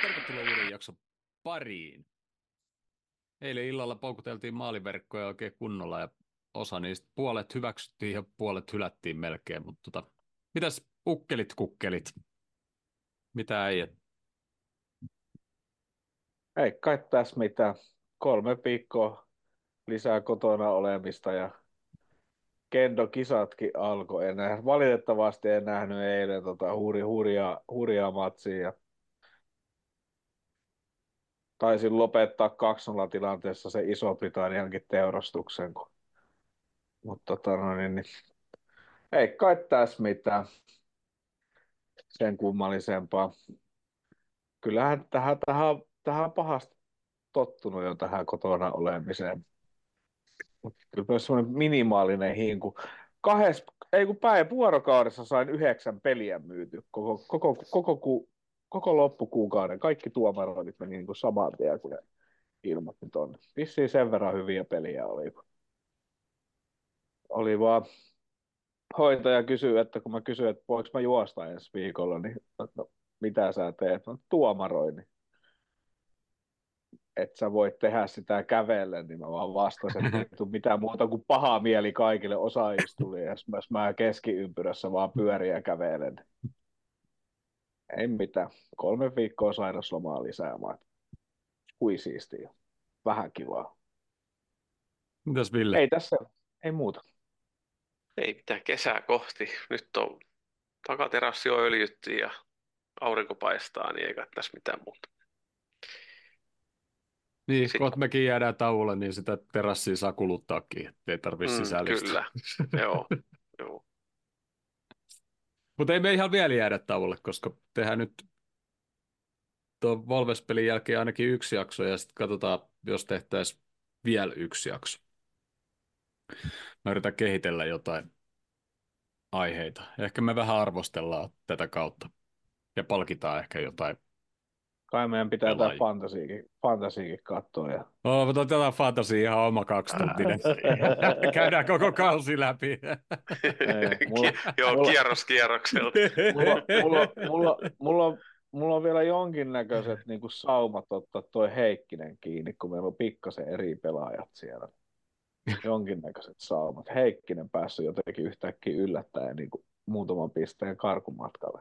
Tervetuloa uuden jakson pariin. Eilen illalla paukuteltiin maaliverkkoja oikein kunnolla ja osa niistä puolet hyväksyttiin ja puolet hylättiin melkein. Mutta mitäs ukkelit kukkelit? Mitä ei? Ei kai tässä mitään. 3 viikkoa lisää kotona olemista ja Kendo-kisatkin alkoi. Valitettavasti en nähnyt eilen hurjaa matsia. Ja taisin lopettaa 2-0 tilanteessa se Iso-Britanniankin teurastuksen. Mutta ei kai tässä mitään sen kummallisempaa. Kyllähän tähän on pahasti tottunut jo tähän kotona olemiseen. Kyllä myös semmoinen minimaalinen hinku. Ei kun vuorokaudessa sain 9 peliä myyty. Koko loppukuukauden. Kaikki tuomaroinnit meni niin kuin saman tien, kun ne ilmoitti tonne. Vissiin sen verran hyviä peliä oli. Oli vaan hoitaja kysyy, että kun mä kysyin, että voinko mä juosta ensi viikolla, niin no, mitä sä teet? No, tuomaroinnin. Et sä voit tehdä sitä kävellen, niin mä vaan vastasin, että ei tule mitään muuta kuin paha mieli kaikille osaajistujille, jos mä keskiympyrässä vaan pyöriä kävelen. Ei mitään. 3 viikkoa sairaslomaa lisää, vaan hui siistiä. Vähän kivaa. Mitäs Ville? Ei tässä, ei muuta. Ei mitään kesää kohti. Nyt on takaterassi on öljytty ja aurinko paistaa, niin ei kai tässä mitään muuta. Niin, Sitten, kohta mekin jäädään tauolle, niin sitä terassia saa kuluttaakin, ettei tarvitse sisällistä. kyllä, joo. Mutta ei me ihan vielä jäädä tauolle, koska tehdään nyt tuon Volves-pelin jälkeen ainakin yksi jakso ja sitten katsotaan, jos tehtäisiin vielä yksi jakso. Mä yritän kehitellä jotain aiheita. Ehkä me vähän arvostellaan tätä kautta ja palkitaan ehkä jotain. Kai meidän pitää tämä Pelaajia. fantasiikin katsoa. Ja... Mutta otetaan fantasia ihan oma 2 tuntinen. Käydään koko kausi läpi. Kierros kierrokselta. Mulla on vielä jonkinnäköiset niin kuin saumat ottaa toi Heikkinen kiinni, kun meillä on pikkasen eri pelaajat siellä. Jonkinnäköiset saumat. Heikkinen päässyt jotenkin yhtäkkiä yllättäen niin kuin muutaman pisteen karkumatkalle.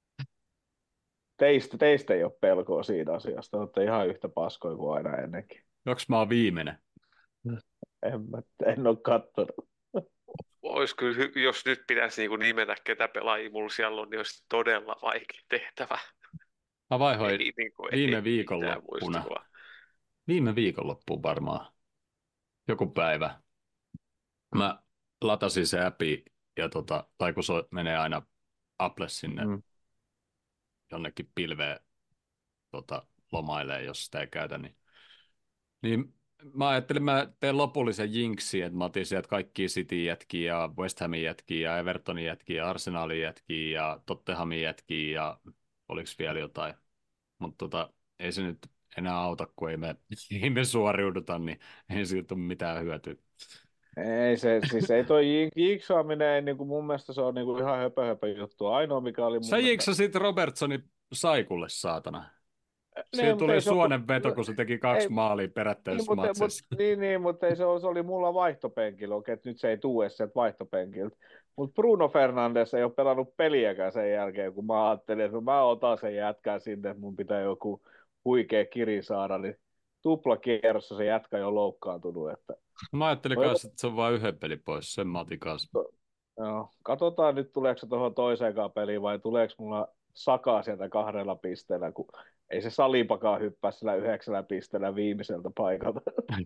Teistä ei ole pelkoa siitä asiasta. Olette ihan yhtä paskoja kuin aina ennenkin. Onks mä oon viimeinen? En ole katsonut. Olisi kyllä, jos nyt pitäisi niin nimetä, ketä pelaajia mulla siellä on, niin olisi todella vaikea tehtävä. Mä vaihoin viime viikonloppuna. viikonloppuna. Viime viikonloppuun varmaan. Joku päivä. Mä latasin se appi ja tai kun se menee aina Apple sinne jonnekin pilveen lomailee, jos sitä ei käytä, niin mä ajattelin, mä teen lopullisen jinxin, että mä otin sieltä kaikkia Cityn jätkiä ja West Hamin jätkiä ja Evertonin jätkiä ja Arsenalin jätkiä ja Tottenhamin jätkiä ja oliko vielä jotain. Mutta ei se nyt enää auta, kun ei me suoriuduta, niin ei siitä ole mitään hyötyä. Ei toi jinksaaminen, ei, niin kuin mun mielestä se on niin kuin ihan höpö juttu. Ainoa mikä oli mun Sä jinksasit Robertsonin Saikulle, saatana. Siinä niin, tuli suonenveto, kun se teki 2 maalia perättäisissä matseissa. Mutta ei se oli mulla vaihtopenkillä. Okei, että nyt se ei tule sieltä vaihtopenkiltä. Mutta Bruno Fernandes ei ole pelannut peliäkään sen jälkeen, kun mä ajattelin, että mä otan sen jätkää sinne, että mun pitää joku huikea kiri saada, niin tuplakierrossa se jätkä jo loukkaantunut. Että... Mä ajattelin kanssa, että se on vain yhden pelin pois, sen mä otin kanssa. Joo, katsotaan nyt tuleeko se tuohon toiseenkaan peliin vai tuleeko mulla Saka sieltä 2 pisteellä, kun ei se Salipakaan hyppää sillä 9 pisteellä viimeiseltä paikalta.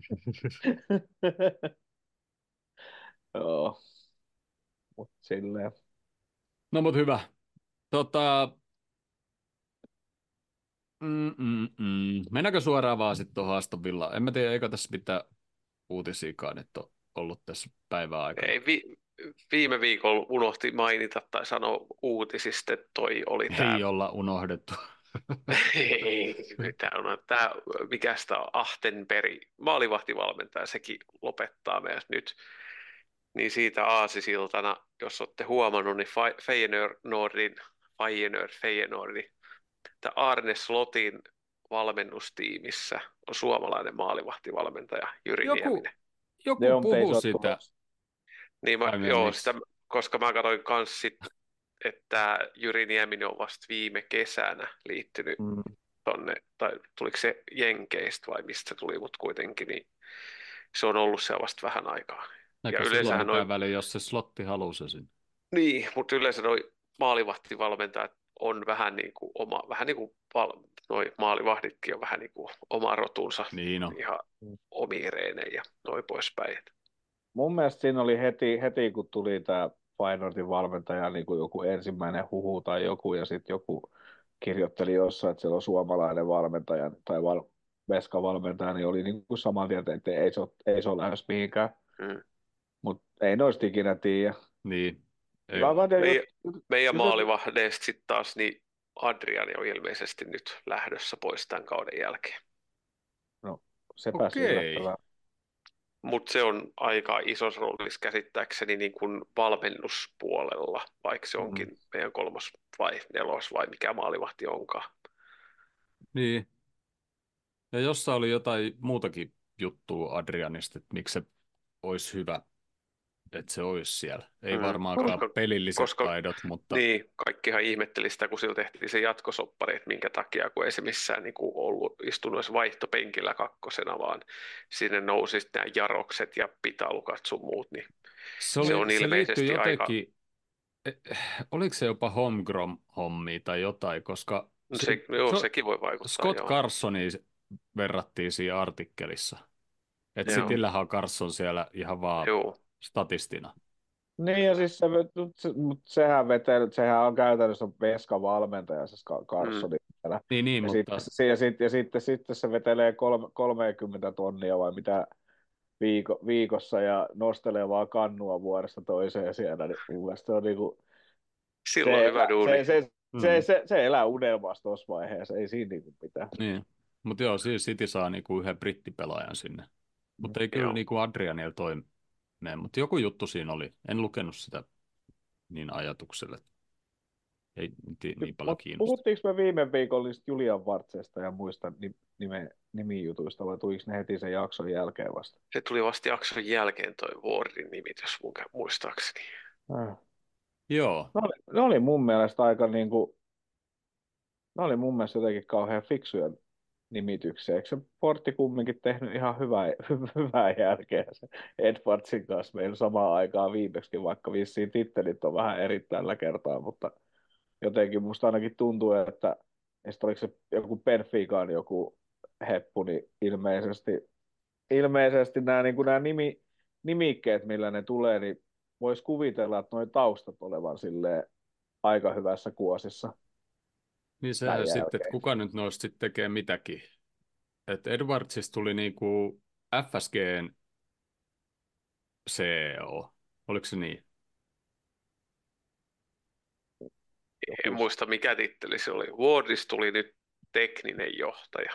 Joo, mutta silleen. No mut hyvä. Mennäänkö suoraan vaan sitten tuohon Aston Villaan? En mä tiedä, eikö tässä mitään uutisiakaan, että on ollut tässä päivän aikana. Ei, viime viikolla unohti mainita tai sanoa uutisista, että toi oli Ei olla unohdettu. Tämä, mikä sitä on, Ahtenberg, maalivahtivalmentaja, sekin lopettaa meidät nyt. Niin siitä aasisiltana, jos olette huomannut, niin Feyenoordin, tämä Arne Slotin valmennustiimissä on suomalainen maalivahtivalmentaja Jyri Joku, Nieminen. joku Joo, mutta ei puhu se ole sitä. tulossa. Niin Ai joo, miksi? koska mä katsoin kans että Jyri Nieminen on vasta viime kesänä liittynyt Mm. tonne, tai tuliko se Jenkeistä vai mistä se tuli, mutta kuitenkin, niin se on ollut siellä vasta vähän aikaa. Ja Eikä sillä ole yleensähän mitään noin, väliä, jos se slotti haluaa se sinne. niin, mutta yleensä noi maalivahtivalmentajat on vähän niin kuin vähän niin kuin noi maalivahditkin on vähän niin kuin oma rotunsa, Niin on. ihan omiin reenejä ja noin poispäin. Mun mielestä siinä oli heti kun tuli tämä Feyenoordin valmentaja, niin kuin joku ensimmäinen huhu tai joku, ja sitten joku kirjoitteli jossain, että siellä on suomalainen valmentaja tai veskavalmentaja, niin oli niin kuin saman mieltä, että ei se ole lähes mihinkään. Mm. Mutta ei noista ikinä tiedä. Niin. Ei, Mä en tiedä, Meidän jutet, maalivahdeista sitten taas, niin Adriani on ilmeisesti nyt lähdössä pois tämän kauden jälkeen. no sepäs okei. yllättävää. Mutta se on aika isossa roolissa käsittääkseni niin kuin valmennuspuolella, vaikka se Mm. onkin meidän 3. vai 4. vai mikä maalivahti onkaan. Niin. Ja jossain oli jotain muutakin juttua Adrianista, että miksi se olisi hyvä, että se olisi siellä. Ei varmaankaan Koska, pelilliset koska taidot, mutta niin, kaikkihan ihmetteli sitä, kun sillä tehtiin se jatkosoppari, että minkä takia, kun ei se missään niin kuin ollut istunut edes vaihtopenkillä kakkosena, vaan sinne nousi sitten nämä jarokset ja pitalukat sun muut, niin se on se liittyi ilmeisesti aika, jotenkin, oliko se jopa homegrown-hommia tai jotain, koska no se, joo, sekin voi vaikuttaa, Scott joo. Carsonia verrattiin siinä artikkelissa. Että Joo. Cityllähän on Carson siellä ihan vaan Joo. statistina. Niin, ja siis sehän on käytännössä veskavalmentaja, se Carssoni. Niin, Ja mutta sitten se vetelee 30 tonnia vai mitä viikossa ja nostelee vaan kannua vuodesta toiseen siellä, niin mun mielestä se on niinku, Silloin hyvä duuni. se elää unelmassa tuossa vaiheessa, ei siinä niinku mitään. niin. Mutta joo, siis City saa niinku yhden brittipelaajan sinne. Mutta ei kyllä Joo. niinku Adrianilla toi mene. Mutta joku juttu siinä oli. En lukenut sitä niin ajatukselle. Ei niin paljon kiinnosta. Puhuttiinko me viime viikolla Julian Vartsesta ja muista nimijutuista, vai tuliko ne heti sen jakson jälkeen vasta? Se tuli vasta jakson jälkeen toi Wardin nimitys muistaakseni. Joo. Ne oli mun mielestä aika niinku, ne oli mun mielestä jotenkin kauhean fiksuja nimityksiä. Eikö se Portti kumminkin tehnyt ihan hyvää jälkeä se Edwardsin kanssa meillä samaan aikaan viimeksi, vaikka vissiin tittelit on vähän eri tällä kertaa, mutta jotenkin musta ainakin tuntuu, että oliko se joku Benficaan joku heppu, niin ilmeisesti nämä, niin nämä nimikkeet, millä ne tulee, niin voisi kuvitella, että nuo taustat olevan silleen aika hyvässä kuosissa. Niin sehän sitten, että kuka nyt noista sitten tekee mitäkin. Että Edwardsista tuli niinku FSGn CEO. Oliko se niin? En muista mikä titteli se oli. Wardista tuli nyt tekninen johtaja.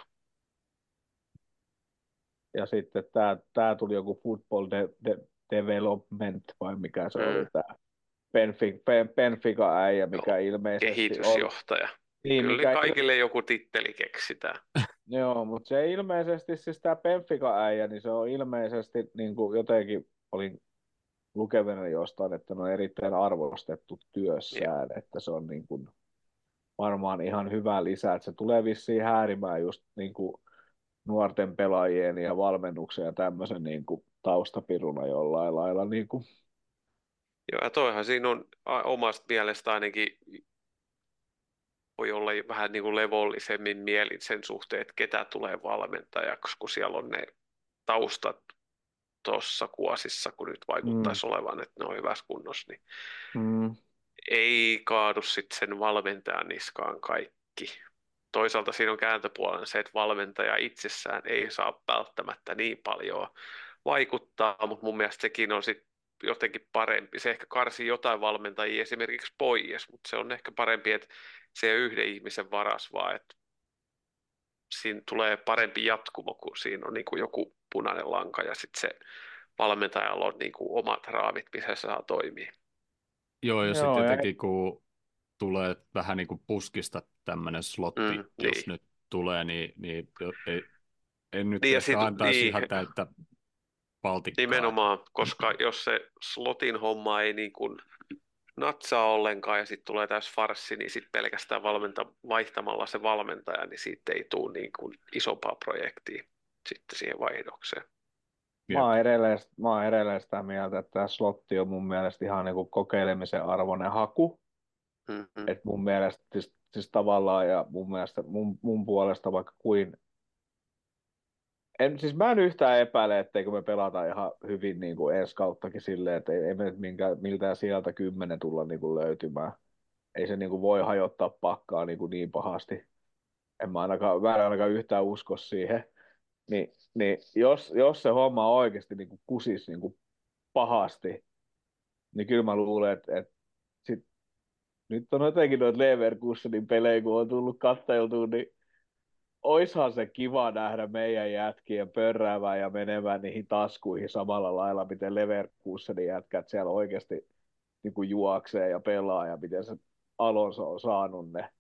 Ja sitten tämä tuli joku Football Development, vai mikä se oli tämä Benfica äijä, mikä ilmeisesti kehitysjohtaja. Niin, kyllä kaikille joku titteli keksitään. Joo, mutta se ilmeisesti, siis tämä Benfica äijä, niin se on ilmeisesti niin kuin jotenkin, olin lukevana jostain, että ne on erittäin arvostettu työssään, että se on niin kuin varmaan ihan hyvä lisä, että se tulee vissiin häärimään just niin kuin nuorten pelaajien ja valmennuksen ja tämmöisen niin kuin taustapiruna jollain lailla. Niin kuin. Joo, ja toihan siinä on omasta mielestä ainakin voi olla vähän niin kuin levollisemmin mielin sen suhteen, että ketä tulee valmentajaksi, kun siellä on ne taustat tuossa kuosissa, kun nyt vaikuttaisi olevan, että ne on hyvässä kunnossa, niin ei kaadu sitten sen valmentajan niskaan kaikki. Toisaalta siinä on kääntöpuolella se, että valmentaja itsessään ei saa välttämättä niin paljon vaikuttaa, mutta mun mielestä sekin on sitten jotenkin parempi. Se ehkä karsii jotain valmentajia esimerkiksi pois, mutta se on ehkä parempi, että se ei ole yhden ihmisen varas, vaan että siinä tulee parempi jatkumo, kun siinä on niin kuin joku punainen lanka ja sitten se valmentajalla on niin kuin omat raamit, missä se saa toimia. Joo, ja sitten jotenkin kun tulee vähän niin kuin puskista tämmöinen slotti just niin. nyt tulee, niin en nyt Niin ja ehkä sit, antaisi niin, ihan täyttä valtikkaa. nimenomaan, koska jos se slotin homma ei niin kuin natsaa ollenkaan ja sitten tulee täys farssi, niin sitten pelkästään vaihtamalla se valmentaja, niin siitä ei tule niin kuin isompaa projektia sitten siihen vaihdokseen. Jep. Mä oon edelleen sitä mieltä, että tämä slotti on mun mielestä ihan niin kuin kokeilemisen arvoinen haku. Mm-hmm. Et mun mielestä siis tavallaan ja mun mielestä mun puolesta vaikka kuin siis mä en yhtään epäile, etteikö me pelata ihan hyvin niin kuin ensi kauttakin silleen, että ei me nyt miltään sieltä 10 tulla niin kuin löytymään. Ei se niin kuin voi hajottaa pakkaa niin pahasti. Mä en ainakaan yhtään usko siihen. Niin jos se homma oikeasti niin kuin kusisi niin kuin pahasti, niin kyllä mä luulen, että sit, nyt on jotenkin noita Leverkusenin pelejä, kun on tullut katteltua, niin oishan se kiva nähdä meidän jätkien pörräävän ja menevän niihin taskuihin samalla lailla, miten Leverkusenin jätkät siellä oikeasti niin kuin juoksee ja pelaa ja miten se Alonso on saanut ne.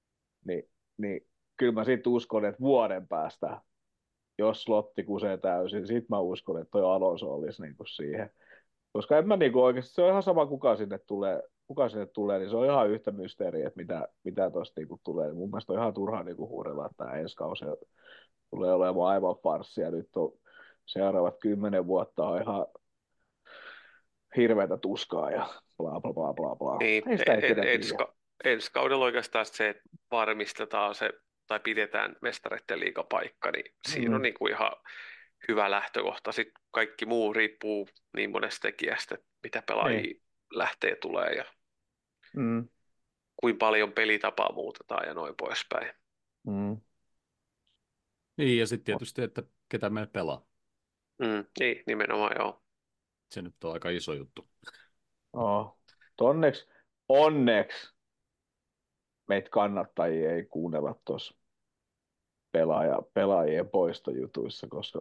Niin kyllä mä sitten uskon, että vuoden päästä, jos slotti kusee täysin, sit mä uskon, että toi Alonso olisi niin kuin siihen. Koska en mä niinku oikeasti, se on ihan sama kuka sinne tulee, niin se on ihan yhtä mysteeriä, että mitä tuosta niinku tulee. Mun mielestä on ihan turhaa niinku huudella, että tämä ensi kausi tulee olemaan aivan farssi ja nyt on seuraavat 10 vuotta on ihan hirveätä tuskaa ja bla bla bla bla bla. Niin, Ei sitä ikinä tiedä. ensi kaudella oikeastaan se, että varmistetaan se tai pidetään mestareiden liigapaikka, niin siinä on niin kuin ihan hyvä lähtökohta. Sitten kaikki muu riippuu niin monesta tekijästä, että mitä pelaajia Niin. lähtee tulee ja Mm. kuinka paljon pelitapaa muutetaan ja noin poispäin. Mm. Niin, ja sitten tietysti, että ketä meillä pelaa. Niin, nimenomaan joo. Se nyt on aika iso juttu. Oh. Onneksi meitä kannattajia ei kuunnella tuossa pelaajien poistojutuissa, koska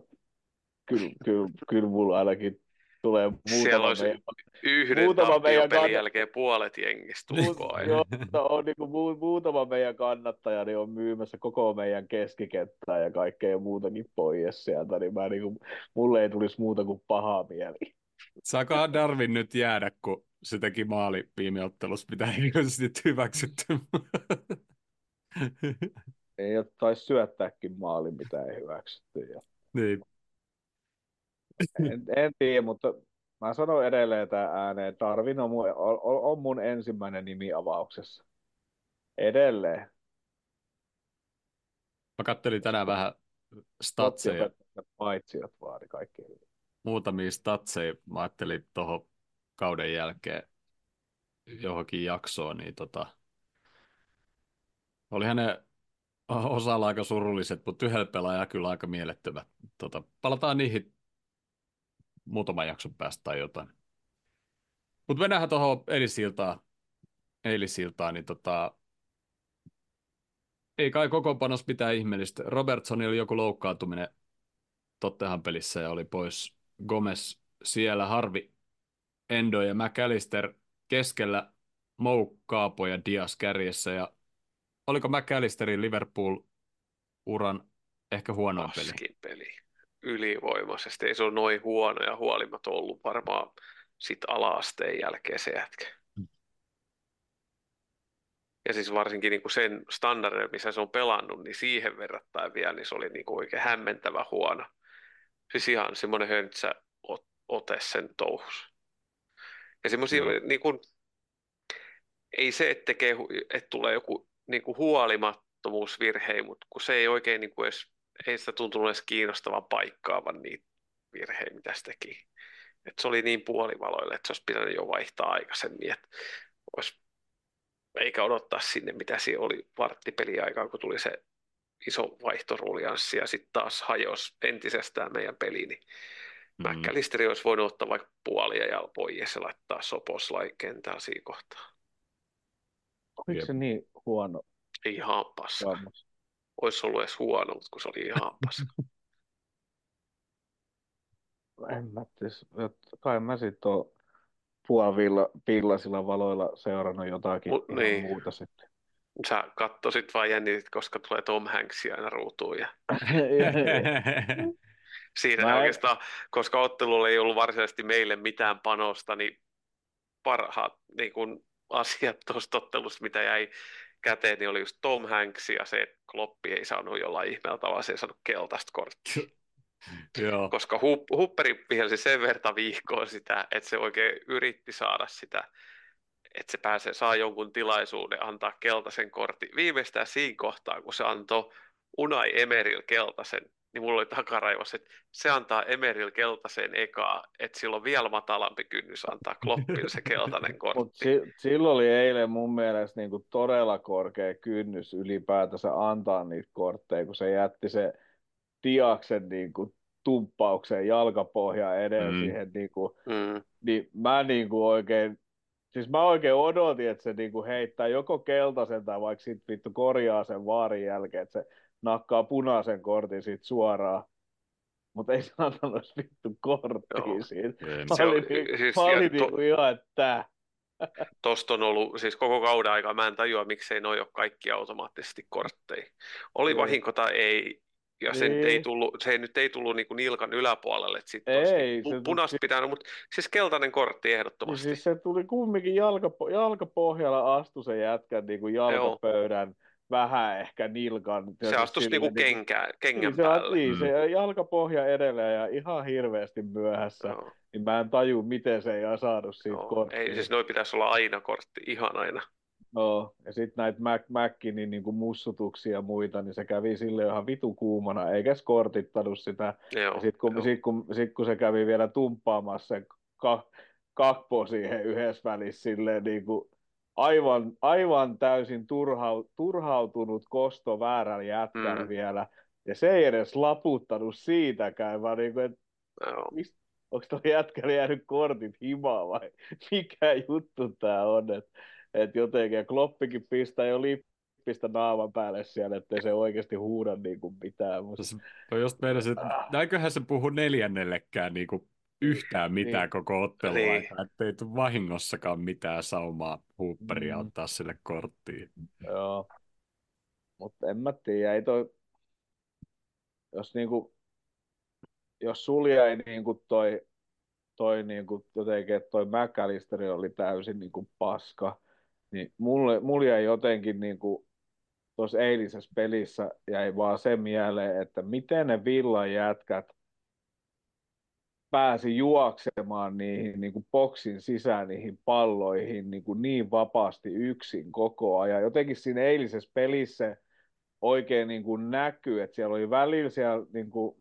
kyllä mulla ainakin tulee Siellä olisi yhden muutama meidän tappiopelin jälkeen puolet jengistä ulkoa. joo, on niin kuin muutama meidän kannattaja niin on myymässä koko meidän keskikenttää ja kaikkea muutakin pois sieltä, niin mä niin kuin, mulle ei tulisi muuta kuin pahaa mieli. Saakohan Darwin nyt jäädä, kun se teki maali viime ottelussa, mitä ei ilmeisesti hyväksytty. Ei taisi syöttääkin maalin, mitä ei hyväksytty. Ja Niin. en tiedä, mutta mä sanon edelleen tämän ääneen, Darwin on mun ensimmäinen nimi avauksessa. Edelleen. Mä kattelin tänään vähän Totti statseja, opettaa paitsiot vaadi kaikki. muutamia statseja. Mä ajattelin tuohon kauden jälkeen johonkin jaksoon, niin oli hänen osalla aika surulliset, mutta yhdellä pelaajalla kyllä aika mielettömät. Palataan niihin muutaman jakson päästä tai jotain. Mutta mennään tuohon eilisiltaan, niin ei kai kokoonpanossa mitään ihmeellistä. Robertsonilla oli joku loukkaantuminen Tottenham pelissä ja oli pois. Gomez siellä, Harvi, Endo ja McAllister keskellä, Mou, Kaapo ja Dias kärjessä. Ja oliko McAllisterin Liverpool-uran ehkä huonoin peli? Paskin peli. Ylivoimaisesti. Ei se ole noin huono ja huolimaton ollut varmaan sit ala-asteen jälkeen se jätkä. Ja siis varsinkin niin kuin sen standardin, missä se on pelannut, niin siihen verrattain vielä, niin se oli niin kuin oikein hämmentävä huono. Siis ihan semmoinen höntsä ote sen touhus. Ja semmoisia, niin kuin, ei se, että tulee joku niin kuin huolimattomuusvirhe, mutta kun se ei oikein niin kuin edes, ei sitä tuntunut edes kiinnostavan paikkaavan niitä virheitä, mitä se teki. Että se oli niin puolivaloille, että se olisi pitänyt jo vaihtaa aikaisemmin, että olisi, eikä odottaa sinne, mitä siinä oli varttipeliaikaan, kun tuli se iso vaihtoruljanssi ja sitten taas hajosi entisestään meidän peli, niin McAllisteri olisi voinut ottaa vaikka puolia ja pois ja laittaa Soposlai kentällä siinä kohtaa. Oliko se niin huono? Ihan paska. Vamos. Olisi ollut edes huono, mutta kun se oli ihan paska. En mä tiedä, kai mä sitten oon puolivillasilla valoilla seurannut jotakin ihan Niin. muuta sitten. Sä kattosit vaan jännitit, koska tulee Tom Hanks aina ruutuun. Ja siinä Mä en, oikeastaan, koska ottelulla ei ollut varsinaisesti meille mitään panosta, niin parhaat niin kun asiat tuosta ottelusta, mitä jäi käteen, niin oli just Tom Hanks ja se, että Kloppi ei saanut jollain ihmeellä tavalla, se ei saanut keltaista korttia. Joo. Koska Hupperi vihelsi sen verta vihkoon sitä, että se oikein yritti saada sitä, että se saa jonkun tilaisuuden antaa keltaisen kortin. Viimeistään siinä kohtaa, kun se antoi Unai Emeril keltaisen, niin mulla oli takaraivossa, että se antaa Emeril keltaisen ekaa, että sillä on vielä matalampi kynnys antaa Kloppille se keltainen Mutta kortti. silloin oli eilen mun mielestä niinku todella korkea kynnys ylipäätänsä antaa niitä kortteja, kun se jätti se Diaksen niinku tumppauksen jalkapohja edellä Mm. siihen, niinku, Mm, niin mä niinku oikein, siis mä oikein odotin, että se niinku heittää joko keltaisen tai vaikka sit vittu korjaa sen vaarin jälkeen, että se nakkaa punaisen kortin siitä suoraan. Mutta ei se antanut vittu korttiin joo. siitä. Ei. Mä Se on, olin, mä siis, ja olin niinku ihan, että tosta on ollut, siis koko kauden aikaa, mä en tajua, miksei noi ole kaikki automaattisesti kortteja. Oli niin, vahinko tai ei, ja niin, se nyt ei tullut niin kuin nilkan yläpuolelle, että sitten olisi niin ei, punaista pitänyt, mutta siis keltainen kortti niin ehdottomasti. siis se tuli kumminkin jalkapohjalla astu se jätkän niin kuin Joo, jalkapöydän vähän ehkä nilkan. Ja se siis astuisi niin kuin silleen, niin kuin, kengän päälle. se Mm. jalkapohja edelleen ja ihan hirveästi myöhässä. Joo, Niin mä en taju, miten se ei saanut siitä joo. Ei, korttia. siis noi pitäisi olla aina kortti, ihan aina. No, ja sitten näitä Mäkkinin niin kuin mussutuksia ja muita, niin se kävi sille ihan vitu kuumana, eikä skortittanut sitä. Ja Joo, sitten joo. kun se kävi vielä tumppaamassa sen kakpo siihen yhdessä välissä silleen niin kuin aivan täysin turhautunut kosto väärällä jätkällä Mm, vielä. Ja se ei edes laputtanut siitäkään, vaan niin kuin, että joo. onko tuo jätkällä jäänyt kortit himaan vai mikä juttu tämä on, että jotenkin, ja Kloppikin pistää jo lippistä naaman päälle siellä, ettei se oikeasti huuda niin kuin mitään. Tässä mä just meinasin, että näinköhän se puhu neljännellekään niin kuin yhtään mitään Niin, koko ottelun Niin, aikaa, ettei tule vahingossakaan mitään saumaa Hooperia mm, ottaa sille korttiin. joo, mutta en mä tiedä, ei toi, jos, niinku, jos sul jäi niinku toi niinku, jotenkin, että toi McAllister oli täysin niinku paska, niin mulle jäi jotenkin niinku, tuossa eilisessä pelissä jäi vaan se mieleen, että miten ne villan jätkät pääsi juoksemaan niihin niin kuin boksin sisään niihin palloihin niin vapaasti yksin koko ajan. Jotenkin siinä eilisessä pelissä oikein niin kuin näkyy, että siellä oli välillä siellä, niin kuin,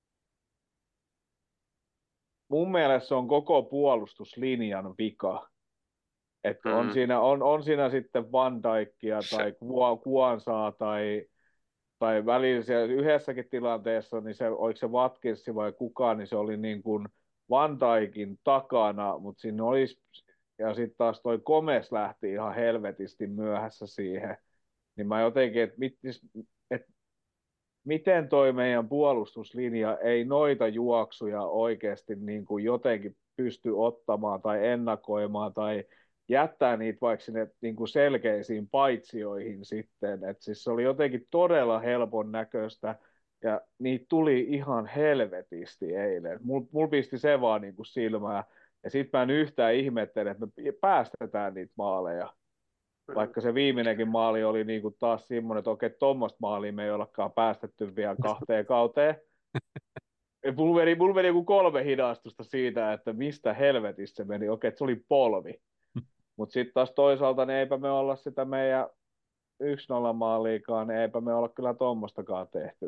mun mielestä se on koko puolustuslinjan vika. Että mm, on siinä sitten Van Dijkia se, tai Kuansaa tai välillä siellä yhdessäkin tilanteessa, niin se, oliko se Watkinsi vai kukaan, niin se oli niin kuin Van Dijkin takana, mutta siinä olisi, ja sitten taas toi Gomez lähti ihan helvetisti myöhässä siihen, niin mä jotenkin, että miten toi meidän puolustuslinja ei noita juoksuja oikeasti niin kuin jotenkin pysty ottamaan tai ennakoimaan tai jättää niitä vaikka sinne niin kuin selkeisiin paitsioihin sitten. Et siis se oli jotenkin todella helpon näköistä ja niitä tuli ihan helvetisti eilen. Mul pisti se vaan niin kuin silmään ja sitten mä en yhtään ihmettele, että me päästetään niitä maaleja. mm. Vaikka se viimeinenkin maali oli niin kuin taas semmoinen, että okei, tuommoista maalia me ei olekaan päästetty vielä 2 kauteen. Mulla meni joku 3 hidastusta siitä, että mistä helvetistä se meni. Okei, että se oli polvi. Mutta sitten taas toisaalta, niin eipä me olla sitä meidän 1-0 maaliikaan, niin eipä me olla kyllä tuommoistakaan tehty.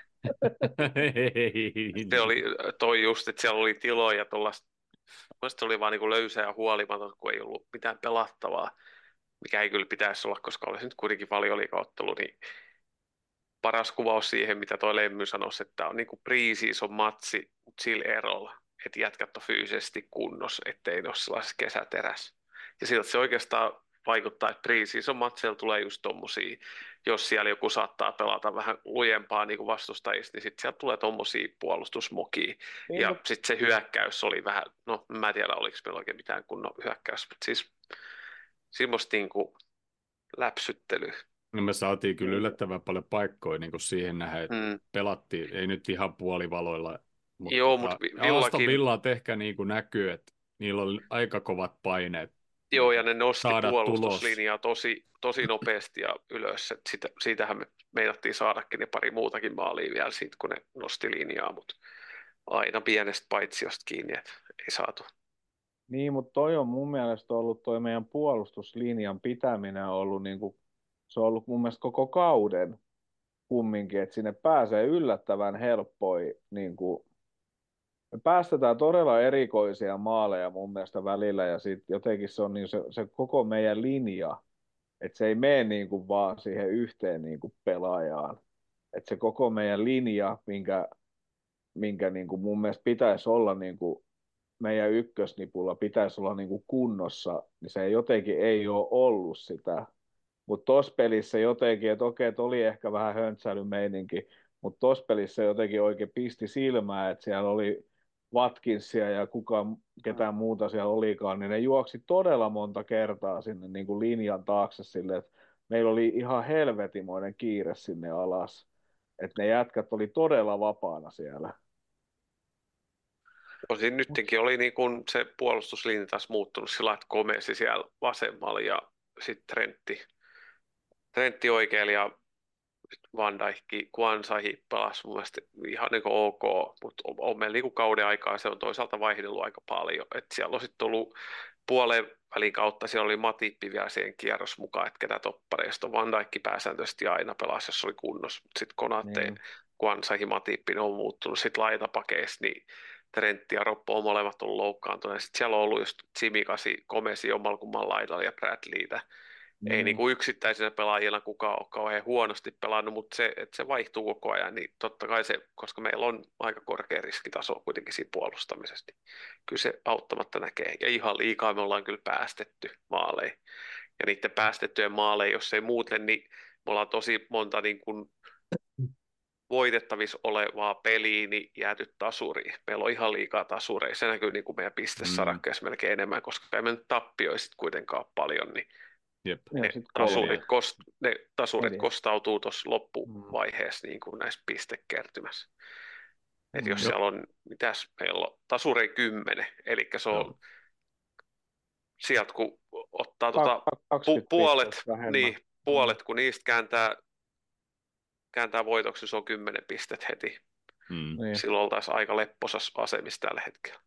Ei, Se niin. oli toi just, että siellä oli tiloja tuollaista, se oli vaan niin kuin löysä ja huolimaton, kun ei ollut mitään pelattavaa, mikä ei kyllä pitäisi olla, koska olisi nyt kuitenkin valioliigaottelu, niin paras kuvaus siihen, mitä toi Lemmy sanoi, että on niin kuin pre-season matsi, mutta sillä erolla, että jätkät on fyysisesti kunnossa, ettei ne ole sellaisessa kesäterässä. Ja siltä se oikeastaan vaikuttaa, että pre-season matseilla tulee just tommosia, jos siellä joku saattaa pelata vähän lujempaa niin kuin vastustajista, niin sitten sieltä tulee tommosia puolustusmokia. Niin, Ja mutta sitten se hyökkäys oli vähän, no mä en tiedä oliko meillä oikein mitään kunnon hyökkäys, mutta siis semmoista niin kuin läpsyttely. No me saatiin kyllä Niin. yllättävän paljon paikkoja niin kuin siihen nähden, että Mm. pelattiin, ei nyt ihan puolivaloilla, mutta Joo, mutta Aston Villakin, Villat ehkä niin kuin näkyy, että niillä on aika kovat paineet niin joo, ja kuin ne nosti saada tulos. puolustuslinjaa tosi nopeasti ja ylös. Et siitähän me meinattiin saadakin ne pari muutakin maalia vielä siitä, kun ne nosti linjaa, mutta aina pienestä paitsiosta kiinni, että ei saatu. Niin, mutta toi on mun mielestä ollut toi meidän puolustuslinjan pitäminen ollut niinku, se on ollut mun mielestä koko kauden kumminkin, että sinne pääsee yllättävän helppoin. Niinku, me päästetään todella erikoisia maaleja mun mielestä välillä ja sitten jotenkin se on niin se koko meidän linja, että se ei mene niinku vaan siihen yhteen niinku pelaajaan. Että se koko meidän linja, minkä niin kuin mun mielestä pitäisi olla niin kuin meidän ykkösnipulla pitäisi olla niin kuin kunnossa, niin se jotenkin ei ole ollut sitä. Mutta tuossa pelissä jotenkin, että okei, että oli ehkä vähän höntsäilymeininki, mutta tuossa pelissä jotenkin oikein pisti silmää, että siellä oli Watkinsia ja ketään muuta siellä olikaan, niin ne juoksi todella monta kertaa sinne niin kuin linjan taakse sille, että meillä oli ihan helvetimoinen kiire sinne alas. Että ne jätkät oli todella vapaana siellä. Osin nytkin oli niin kun se puolustuslinja taas muuttunut sillä, että Gomez siellä vasemmalla ja sitten Trentti oikealla ja Van Dijk, Kwanzahi pelasi mun mielestä ihan niin ok, mutta on meillä niin kauden aikaa se on toisaalta vaihdellut aika paljon. Et siellä on sitten ollut puolen välin kautta, siellä oli Matippi vielä siihen kierros mukaan, että ketä toppareista. Van Dijk pääsääntöisesti aina pelasi, jos oli kunnossa, mutta sitten Konate, Niin. Kwanzahi, Matippi, ne on muuttunut. Sitten laitapakeissa, niin Trentti ja Roppo on molemmat ollut loukkaantuneet. Sitten siellä on ollut just Tsimikasi, Gomesi ommalla kumman laidalla ja Bradleytä. Ei niin kuin yksittäisenä pelaajina kukaan ole kauhean huonosti pelannut, mutta se, että se vaihtuu koko ajan, niin totta kai se, koska meillä on aika korkea riskitaso kuitenkin siinä puolustamisessa, niin kyllä se auttamatta näkee. Ja ihan liikaa me ollaan kyllä päästetty maaleja. Ja niiden päästettyjen maaleja, jos ei muuten, niin me ollaan tosi monta niin kuin voitettavissa olevaa peliä niin jääty tasuriin. Meillä on ihan liikaa tasureja. Se näkyy niin kuin meidän pistesarakkeessa melkein enemmän, koska ei me nyt tappioita sit kuitenkaan ole paljon, niin Jep. Ja sit kolme. ne tasurit Neljä. kostautuu tuossa loppuvaiheessa niin kuin näissä pistekertymässä. Että jos siellä on, mitäs meillä on, tasurei 10, eli se on Joo. sieltä kun ottaa 20 puolet, pistettä vähemmän. niin puolet, kun niistä kääntää voitoksi, se on 10 pistettä heti. Niin. Silloin oltaisiin aika lepposassa asemissa tällä hetkellä.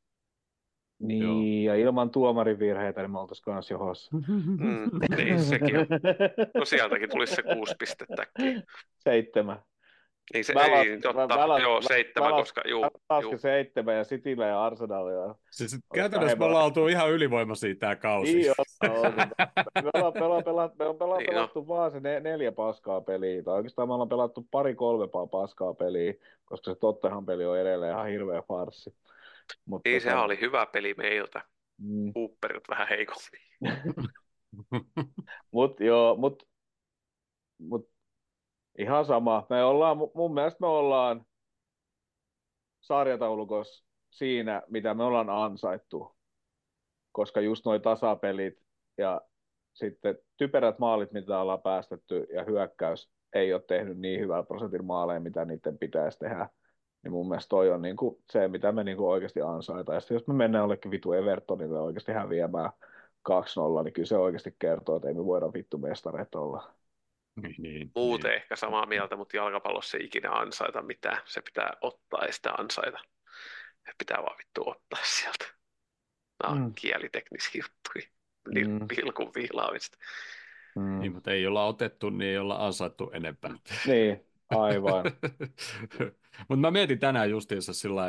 Niin, ja ilman tuomarin virheitä, niin me oltaisiin kanssa johossa. Niin, sekin on. No sieltäkin tulisi se 6 pistettäkin. 7. Niin se Mä ei, las- totta. mä las- Joo, mä 7, las- koska juu. Lasken 7 ja Cityllä ja Arsenalilla. Siis Olisi käytännössä me vähemmän. ollaan oltu ihan ylivoimaisia tämä kausi. Niin on. Me ollaan Niin pelattu vaan se 4 paskaa peliä, tai oikeastaan me ollaan pelattu 2-3 paskaa peliä, koska se Tottenham peli on edelleen ihan hirveä farssi. Mutta Niin, sehän oli hyvä peli meiltä. Mm. Cooperit vähän heikompi. Mut ihan sama. Mun mielestä me ollaan sarjataulukossa siinä, mitä me ollaan ansaittu, koska just noi tasapelit ja sitten typerät maalit, mitä ollaan päästetty, ja hyökkäys ei ole tehnyt niin hyvää prosentin maaleja, mitä niiden pitäisi tehdä. Niin mun mielestä toi on niinku se, mitä me niinku oikeasti ansaitaan. Ja sitten jos me mennään jollekin vitu Evertonille oikeasti häviämään 2-0, niin kyllä se oikeasti kertoo, että ei me voida vittu mestareita olla. Niin, Muuten ehkä samaa mieltä, mutta jalkapallossa ei ikinä ansaita mitään. Se pitää ottaa, ei sitä ansaita. Se pitää vaan vittu ottaa sieltä. Nämä on kieliteknisiä juttuja. Pilkun viilaamista. Niin, mutta ei olla otettu, niin ei olla ansaittu enempää. Niin, aivan. Mutta mä mietin tänään justiinsa sillä,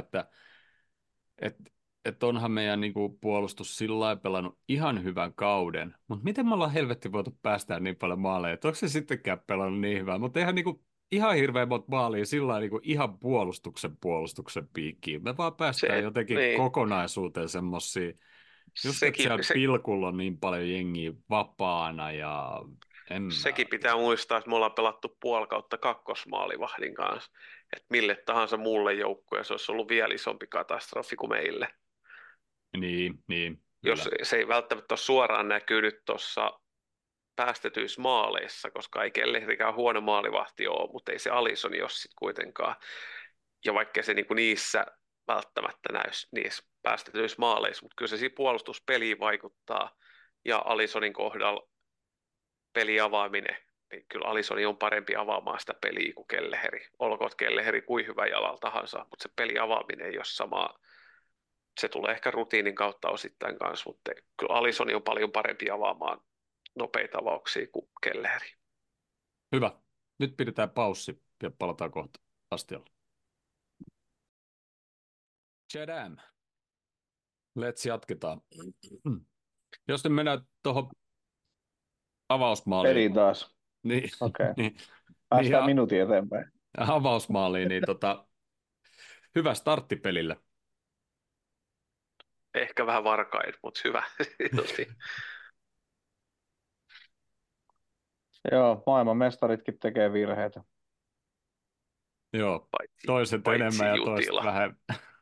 että onhan meidän niinku puolustus sillä lailla pelannut ihan hyvän kauden, mutta miten me ollaan helvetti voitu päästää niin paljon maaleja, että onko se sittenkään pelannut niin hyvää, mutta eihän niinku ihan hirveän monta maalia sillä lailla niinku ihan puolustuksen piikkiin. Me vaan päästään jotenkin niin. kokonaisuuteen semmosia, just että siellä pilkulla on niin paljon jengiä vapaana ja sekin pitää muistaa, että me ollaan pelattu puoli kautta kakkosmaalivahdin kanssa. Että mille tahansa muulle joukkueelle se olisi ollut vielä isompi katastrofi kuin meille. Niin. Jos se ei välttämättä ole suoraan näkynyt tuossa päästetyissä maaleissa, koska ei Kellehrikään huono maalivahti ole, mutta ei se Alisson ole sitten kuitenkaan. Ja vaikka se niinku niissä välttämättä näy niissä päästetyissä maaleissa, mutta kyllä se siinä puolustuspeliin vaikuttaa. Ja Alissonin kohdalla peliavaaminen, niin kyllä Alisson on parempi avaamaan sitä peliä kuin Kelleheri. Olkoon Kelleheri kuin hyvä jalalla tahansa, mutta se peliavaaminen ei ole samaa. Se tulee ehkä rutiinin kautta osittain kanssa, mutta kyllä Alisson on paljon parempi avaamaan nopeita avauksia kuin Kelleheri. Hyvä. Nyt pidetään paussi ja palataan kohta astialle. Tchadam. Let's jatketaan. Jos nyt mennään tuohon avausmaaliin. Peli taas. Niin, Okei. niin, Päästään niin, minuutin eteenpäin. avausmaaliin, niin hyvä startti pelille. Ehkä vähän varkain, mutta hyvä. Joo, maailman mestaritkin tekee virheitä. Joo, Paitsi, toiset enemmän ja toiset Jutila. vähemmän.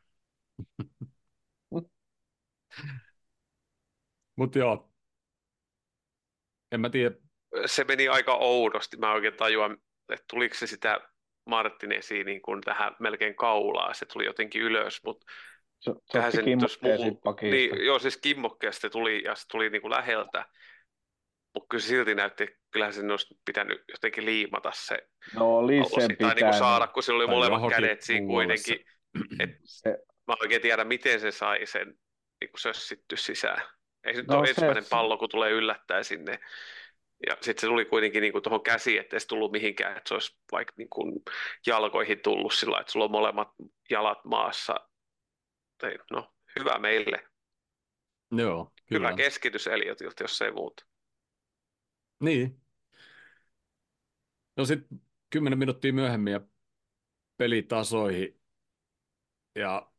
Mutta joo, en mä tiedä. Se meni aika oudosti. Mä oikein tajuan, että tuliko se sitä Martinezia niin kuin tähän melkein kaulaa. Se tuli jotenkin ylös, mutta Se kyllähän otti se nyt jos kimmokkeja siitä pakista. niin, joo, siis kimmokkeesta se tuli ja se tuli niin kuin läheltä. Mutta kyllä se silti näytti, että kyllähän sen olisi pitänyt jotenkin liimata se No oli pallo sen siitä, tai niin kuin pitänyt. saada, kun sillä oli Tai molemmat johonkin kädet siinä muualle kuitenkin. Et Se, mä oikein tiedä, miten se sai sen niin kuin sössitty sisään. Ei se nyt no ole se, ensimmäinen pallo, kun tulee yllättäen sinne. Ja sitten se tuli kuitenkin niin tuohon käsiin, ettei se tullut mihinkään, että se olisi vaikka niin kuin jalkoihin tullut sillä lailla, että sulla on molemmat jalat maassa. No, hyvä meille. Joo, Hyvä kyllä. keskitys Eliotilta, jos ei muuta. Niin. No sitten 10 minuuttia myöhemmin ja pelitasoihin. Ja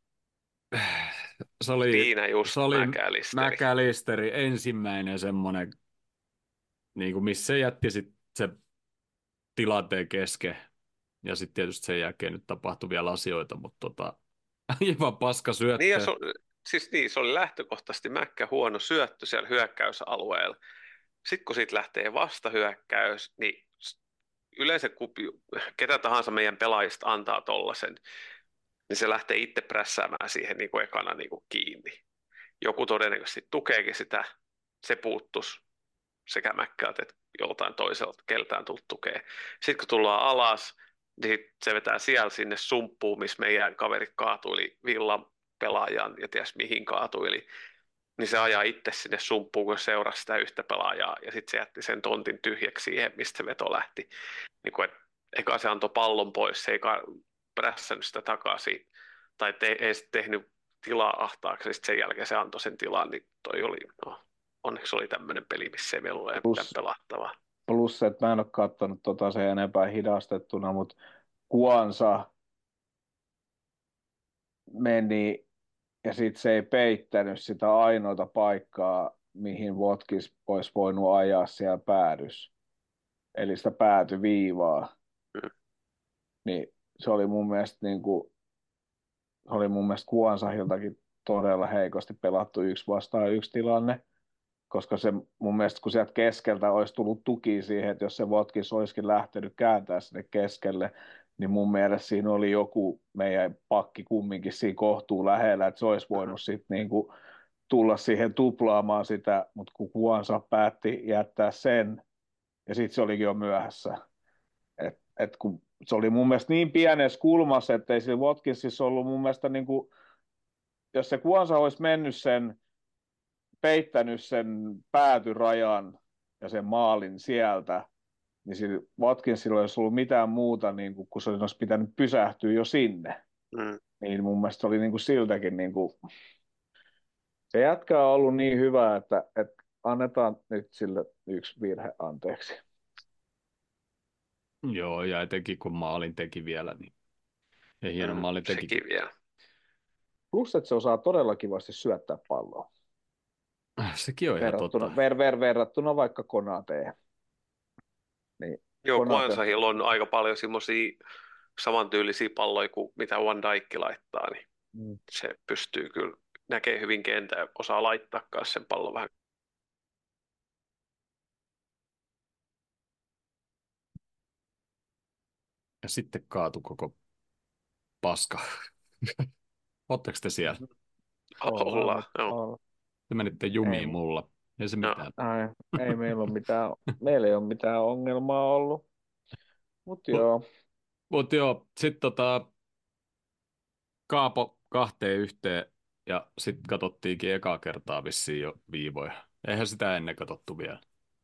Siinä just se oli McAllisteri. McAllisteri ensimmäinen semmoinen, niin kuin missä se jätti sit se tilanteen kesken. Ja sitten tietysti sen jälkeen nyt tapahtui vielä asioita, mutta aivan paska Niin, ja syöttö. siis niin, se oli lähtökohtaisesti Mäkkä huono syöttö siellä hyökkäysalueella. Sitten kun siitä lähtee vastahyökkäys, niin yleensä kun ketä tahansa meidän pelaajista antaa tollasen, niin se lähtee itse prässäämään siihen niin kuin ekana niin kuin kiinni. Joku todennäköisesti tukeekin sitä, se puuttuisi sekä Mäkkältä että joltain toiselta, keltään tullut tukea. Sitten kun tullaan alas, niin se vetää siellä sinne sumppuun, missä meidän kaveri kaatuili villan pelaajan ja ties mihin kaatuili. Niin se ajaa itse sinne sumppuun, kun seurasi sitä yhtä pelaajaa, ja sitten se jätti sen tontin tyhjäksi siihen, mistä se veto lähti. Niin kuin, eka se antoi pallon pois, se ei prässännyt sitä takaisin, tai ei tehnyt tilaa ahtaaksi, ja sen jälkeen se antoi sen tilan, niin toi oli, no, onneksi oli tämmöinen peli, missä ei meillä ole mitään pelattavaa. plus se, että mä en ole katsonut sen enempää hidastettuna, mutta Kuansa meni ja sitten se ei peittänyt sitä ainoata paikkaa, mihin Votkis olisi voinut ajaa siellä päädys. Eli sitä päätyviivaa. Mm. Niin se oli mun mielestä, Kuansahiltakin todella heikosti pelattu 1-1 tilanne, koska se mun mielestä kun sieltä keskeltä olisi tullut tuki siihen, että jos se Votkis olisikin lähtenyt kääntää sinne keskelle, niin mun mielestä siinä oli joku meidän pakki kumminkin siinä kohtuu lähellä, että se olisi voinut sitten tulla siihen tuplaamaan sitä, mutta kun Kuansa päätti jättää sen, ja sitten se olikin jo myöhässä. Kun se oli mun mielestä niin pienessä kulmassa, että ei sillä Watkinsissa ollut mun mielestä, jos se Kuansa olisi mennyt peittänyt sen päätyrajan ja sen maalin sieltä, niin sillä Watkinsilla ei olisi ollut mitään muuta, kun se olisi pitänyt pysähtyä jo sinne. Mm. Niin mun mielestä se oli siltäkin, se jätkä on ollut niin hyvä, että annetaan nyt sille yksi virhe anteeksi. Joo, ja etenkin kun maalin teki vielä, niin ja hieno maalin teki. Sekin vielä. Plus, että se osaa todella kivasti syöttää palloa. Sekin on ihan totta. Verrattuna vaikka Konateen. Niin Joo, Kwanzahilla on aika paljon semmoisia samantyylisiä palloja kuin mitä Van Dijk laittaa, niin se pystyy kyllä näkee hyvin kentää ja osaa laittaa myös sen pallon vähän. ja sitten kaatui koko paska. Ootteko te siellä? Ollaan, Ollaan, mutta joo. Te menitte ei, jumiin mulla. Ei se Joo. mitään. ei meillä ei ole mitään ongelmaa ollut. Mutta Mut, joo, mut joo, sit Kaapo 2-1 ja sitten katsottiinkin ekaa kertaa vissiin jo viivoja. Eihän sitä ennen katsottu vielä.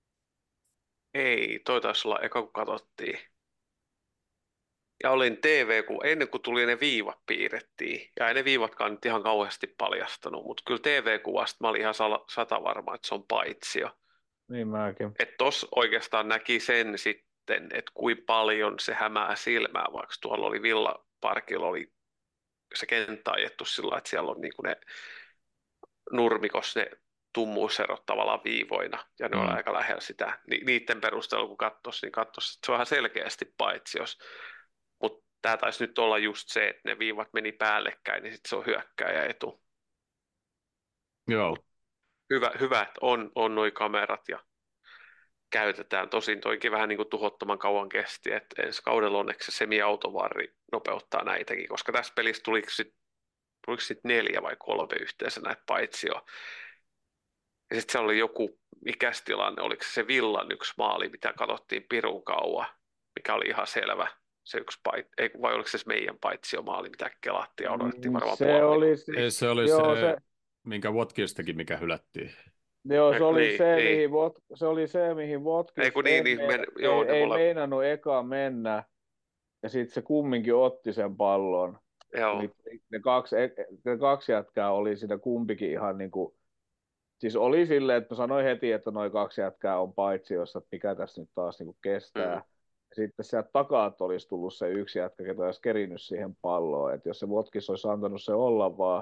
Ei, toi taisi olla eka kun katsottiin. Ja olin TV, kun ennen kuin tuli ne viivat piirrettiin. Ja ei ne viivatkaan nyt ihan kauheasti paljastanut, mutta kyllä TV-kuvasta mä olin ihan sata varma, että se on paitsio. niin mäkin. Että tossa oikeastaan näki sen sitten, että kuinka paljon se hämää silmää, vaikka tuolla oli Villaparkilla oli se kenttä ajettu sillä, että siellä on niin kuin ne nurmikos ne tummuuserot tavallaan viivoina, ja ne on Mm. aika lähellä sitä. Niiden perusteella, kun katsoisi, niin katsoisi, että se on ihan selkeästi paitsios. Mutta tämä taisi nyt olla just se, että ne viivat meni päällekkäin, niin sitten se on hyökkääjä etu. Joo, Mut hyvä, että on nuo kamerat ja käytetään. Tosin toikin vähän niin kuin tuhottoman kauan kesti, että ensi kaudella onneksi se semi-autovarri nopeuttaa näitäkin, koska tässä pelissä tuliko sit 4 vai 3 yhteensä näitä paitsioa. Ja sitten se oli joku, mikäs tilanne, oliko se Villan yksi maali, mitä katsottiin pirun kauan, mikä oli ihan selvä. Se yksi ei, vai oliko se meidän paitsiomaali, mitä kelattiin ja odotettiin varmaan Se puolella oli ei, siis, se oli se, joo, minkä Watkins teki, mikä hylättiin. se oli se, Niin. mihin Ei Watkins kun niin, joo, ne ei molemmat. meinannut eka mennä, ja sitten se kumminkin otti sen pallon. Joo, Eli ne kaksi jätkää oli siinä kumpikin ihan niin kuin, siis oli silleen, että mä sanoin heti, että noin kaksi jätkää on paitsi, jossa mikä tässä nyt taas niin kuin kestää. mm, Ja sitten sieltä takaa olisi tullut se yksi jätkä, ketä olisi kerinyt siihen palloon. Että jos se Watkins olisi antanut se olla vaan,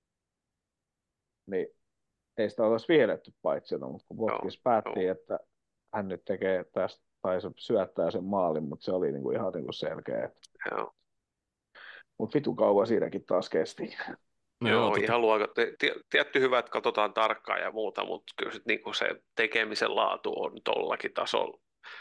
niin ei sitä olisi vihelletty paitsi, mutta kun joo, Watkins päätti, joo, että hän nyt tekee tästä, tai se syöttää sen maalin, mutta se oli niin kuin ihan niin kuin selkeä. joo. Mutta vitu kauan siinäkin taas kesti. No joo, Joo, ihan tietty hyvä, että katsotaan tarkkaan ja muuta, mutta kyllä sit niinku se tekemisen laatu on tollakin tasolla.